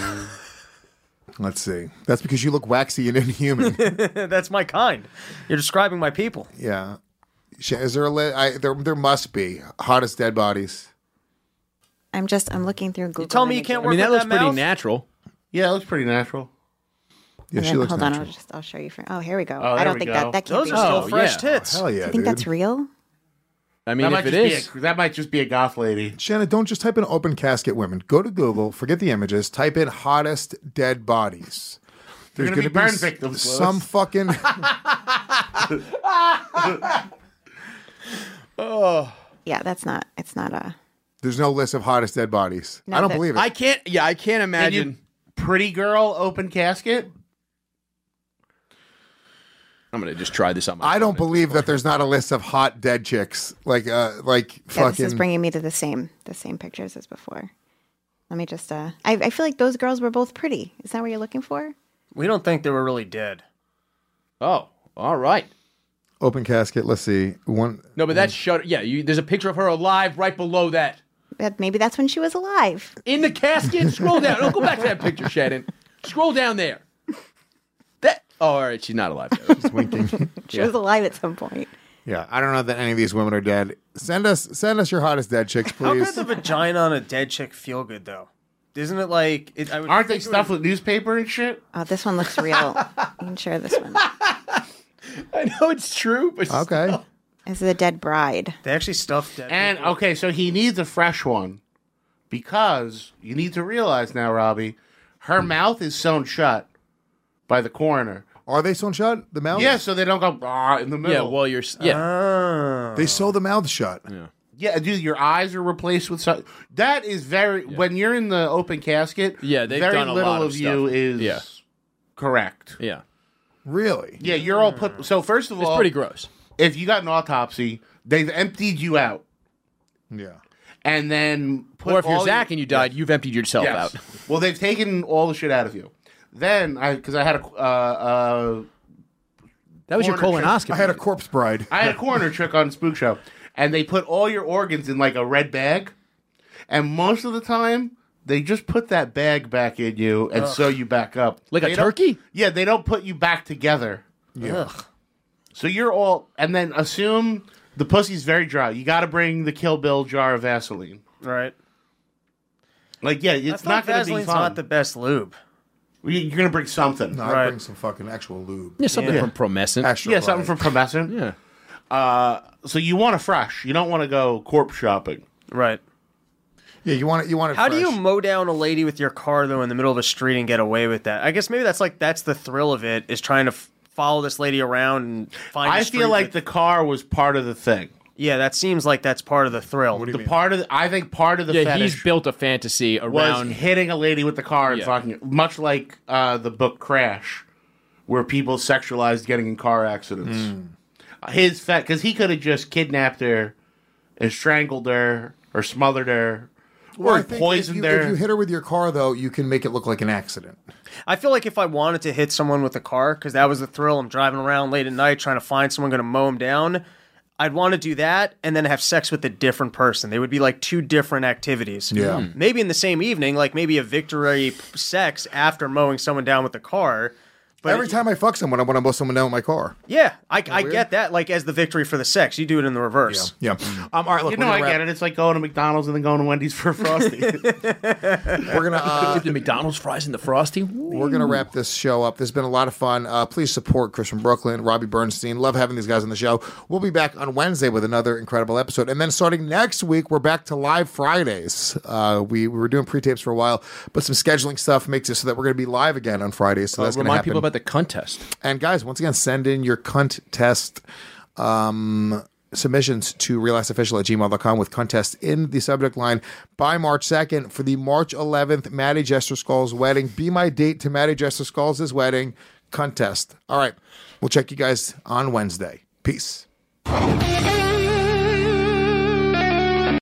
C: Let's see. That's because you look waxy and inhuman.
H: That's my kind. You're describing my people.
C: Yeah. Sh- Is there a li- I, there? There must be hottest dead bodies.
G: I'm just I'm looking through Google.
H: tell me you
G: images.
H: can't
A: I
H: work
A: mean, that
H: with
A: looks
H: that
A: pretty
H: mouth?
A: natural.
E: Yeah, it looks pretty natural.
C: Yeah,
G: And
C: she
G: then-
C: looks
G: hold
C: natural.
G: on, I'll just I'll show you. For, oh, here we go.
E: Oh,
G: I
E: there
G: don't
E: we
G: think
E: go.
G: that that can't
H: Those
G: be.
H: are still
A: Oh,
H: fresh
A: yeah.
H: tits.
C: Hell yeah,
G: I think
C: dude.
G: that's real.
A: I mean,
E: that
A: if
E: might
A: it
E: just
A: is,
E: be a, that might just be a goth lady.
C: Shannon, don't just type in open casket women. Go to Google, forget the images, type in hottest dead bodies. There's
E: gonna be
C: gonna
E: burn
C: s-
E: victims, Louis.
C: Some fucking.
A: oh,
G: Yeah, that's not. It's not a.
C: There's no list of hottest dead bodies.
G: No,
C: I don't
G: that-
C: believe it.
A: I can't. Yeah, I can't
E: And
A: imagine.
E: you, pretty girl, open casket.
A: I'm gonna just try this on my.
C: I don't
A: phone.
C: believe that there's not a list of hot dead chicks like uh like
G: Yeah,
C: fucking.
G: this is bringing me to the same the same pictures as before. Let me just. uh I, I feel like those girls were both pretty. Is that what you're looking for?
H: We don't think they were really dead.
A: Oh, all right.
C: Open casket. Let's see. One.
A: No, but that's shut. Yeah, you, there's a picture of her alive right below that
G: That maybe that's when she was alive.
A: in the casket. Scroll down. Don't go back to that picture, Shannon. Scroll down there. That. Oh, all right. She's not alive.
C: She's winking.
G: She was alive at some point.
C: Yeah, I don't know that any of these women are dead. Send us send us your hottest dead chicks,
H: How
C: please.
H: could the vagina on a dead chick feel good, though? Isn't it like... It, I would
E: Aren't they
H: think it
E: stuffed
H: would-
E: with newspaper and shit?
G: Oh, this one looks real. You can share this one.
A: I know it's true, but
C: Okay.
A: still.
G: This is a dead bride.
H: They actually stuffed dead
E: And
H: people.
E: okay, so he needs a fresh one because you need to realize now, Robbie, her mouth is sewn shut by the coroner.
C: Are they sewn shut? The mouth?
E: Yeah, so they don't go "Ah," in the
A: Yeah.
E: middle.
A: Well, you're. s- Yeah.
H: Oh.
C: They sew the mouth shut.
A: yeah.
E: Yeah, dude, your eyes are replaced with something. That is very when you're in the open casket.
A: Yeah, they've
E: very
A: done a
E: little
A: lot of
E: of you
A: stuff.
E: is
A: Yeah.
E: correct.
A: Yeah.
C: Really?
E: Yeah, you're all put. So first of
A: It's
E: all,
A: pretty gross.
E: if you got an autopsy, they've emptied you out,
C: Yeah.
E: and then put
A: Or if you're
E: all
A: Zach
E: your-
A: and you died, you've emptied yourself
E: Yes.
A: out.
E: Well, they've taken all the shit out of you. Then I because I had a uh, uh,
A: That was your
E: Corner
A: colonoscopy.
C: I had a corpse bride.
E: I had a coroner trick on Spook Show, and they put all your organs in like a red bag, and most of the time they just put that bag back in you and
H: Ugh.
E: sew you back up,
A: Like a
E: They don't-
A: turkey?
E: Yeah, they don't put you back together.
C: Yeah.
H: Ugh.
E: So you're all, and then assume The pussy's very dry. You got to bring the Kill Bill jar of Vaseline.
H: Right.
E: Like, yeah, it's
H: I thought
E: not going to be
H: Vaseline's
E: fun.
H: not the best lube.
E: You're going to bring something.
C: No,
H: Right.
C: I bring some fucking actual lube.
A: Yeah, something from Promescent.
C: Extra
E: Yeah,
C: light.
E: something from Promescent.
A: Yeah.
E: Uh, so you want a fresh. You don't want to go corpse shopping.
H: Right.
C: Yeah, you want it. You want it.
H: How do
C: fresh.
H: you mow down a lady with your car though in the middle of a street and get away with that? I guess maybe that's like that's the thrill of it is trying to f- follow this lady around and find. a
E: I
H: street
E: feel like
H: with-
E: the car was part of the thing.
H: yeah, that seems like that's part of the thrill.
E: The part of the, I think part of the
A: Yeah,
E: fetish
A: he's built a fantasy
E: was
A: around.
E: hitting a lady with the car and
A: Yeah.
E: fucking much like uh, the book Crash, where people sexualized getting in car accidents.
A: Hmm.
E: His fet because he could have just kidnapped her and strangled her or smothered her
C: Well,
E: or
C: I think
E: poisoned
C: if you,
E: her.
C: If you hit her with your car, though, you can make it look like an accident.
H: I feel like if I wanted to hit someone with a car, because that was the thrill, I'm driving around late at night trying to find someone going to mow him down. I'd want to do that and then have sex with a different person. They would be like two different activities.
C: Yeah.
H: Mm. Maybe in the same evening, like maybe a victory sex after mowing someone down with the car. But
C: Every
H: it-
C: time I fuck someone, I want to mow someone down with my car.
H: Yeah, I, I
C: weird?
H: get that. Like as the victory for the sex, you do it in the reverse.
C: Yeah. Um, all right, look,
E: you
C: we're
E: know, I
C: gonna
E: get it. It's like going to McDonald's and then going to Wendy's for a Frosty.
C: We're gonna uh,
A: Dip the McDonald's fries in the Frosty.
C: we're gonna wrap this show up. There's been a lot of fun. Uh, please support Chris from Brooklyn, Robbie Bernstein. Love having these guys on the show. We'll be back on Wednesday with another incredible episode, and then starting next week, we're back to live Fridays. Uh, we, we were doing pre-tapes for a while, but some scheduling stuff makes it so that we're gonna be live again on Fridays. So
A: Uh,
C: that's gonna
A: remind
C: happen.
A: people about the contest.
C: And guys, once again, send in your cunt test um, submissions to realicefficial at gmail dot com with contest in the subject line by March second for the March eleventh Maddie Jester Skulls wedding. Be my date to Maddie Jester Skulls' wedding contest. All right. We'll check you guys on Wednesday. Peace.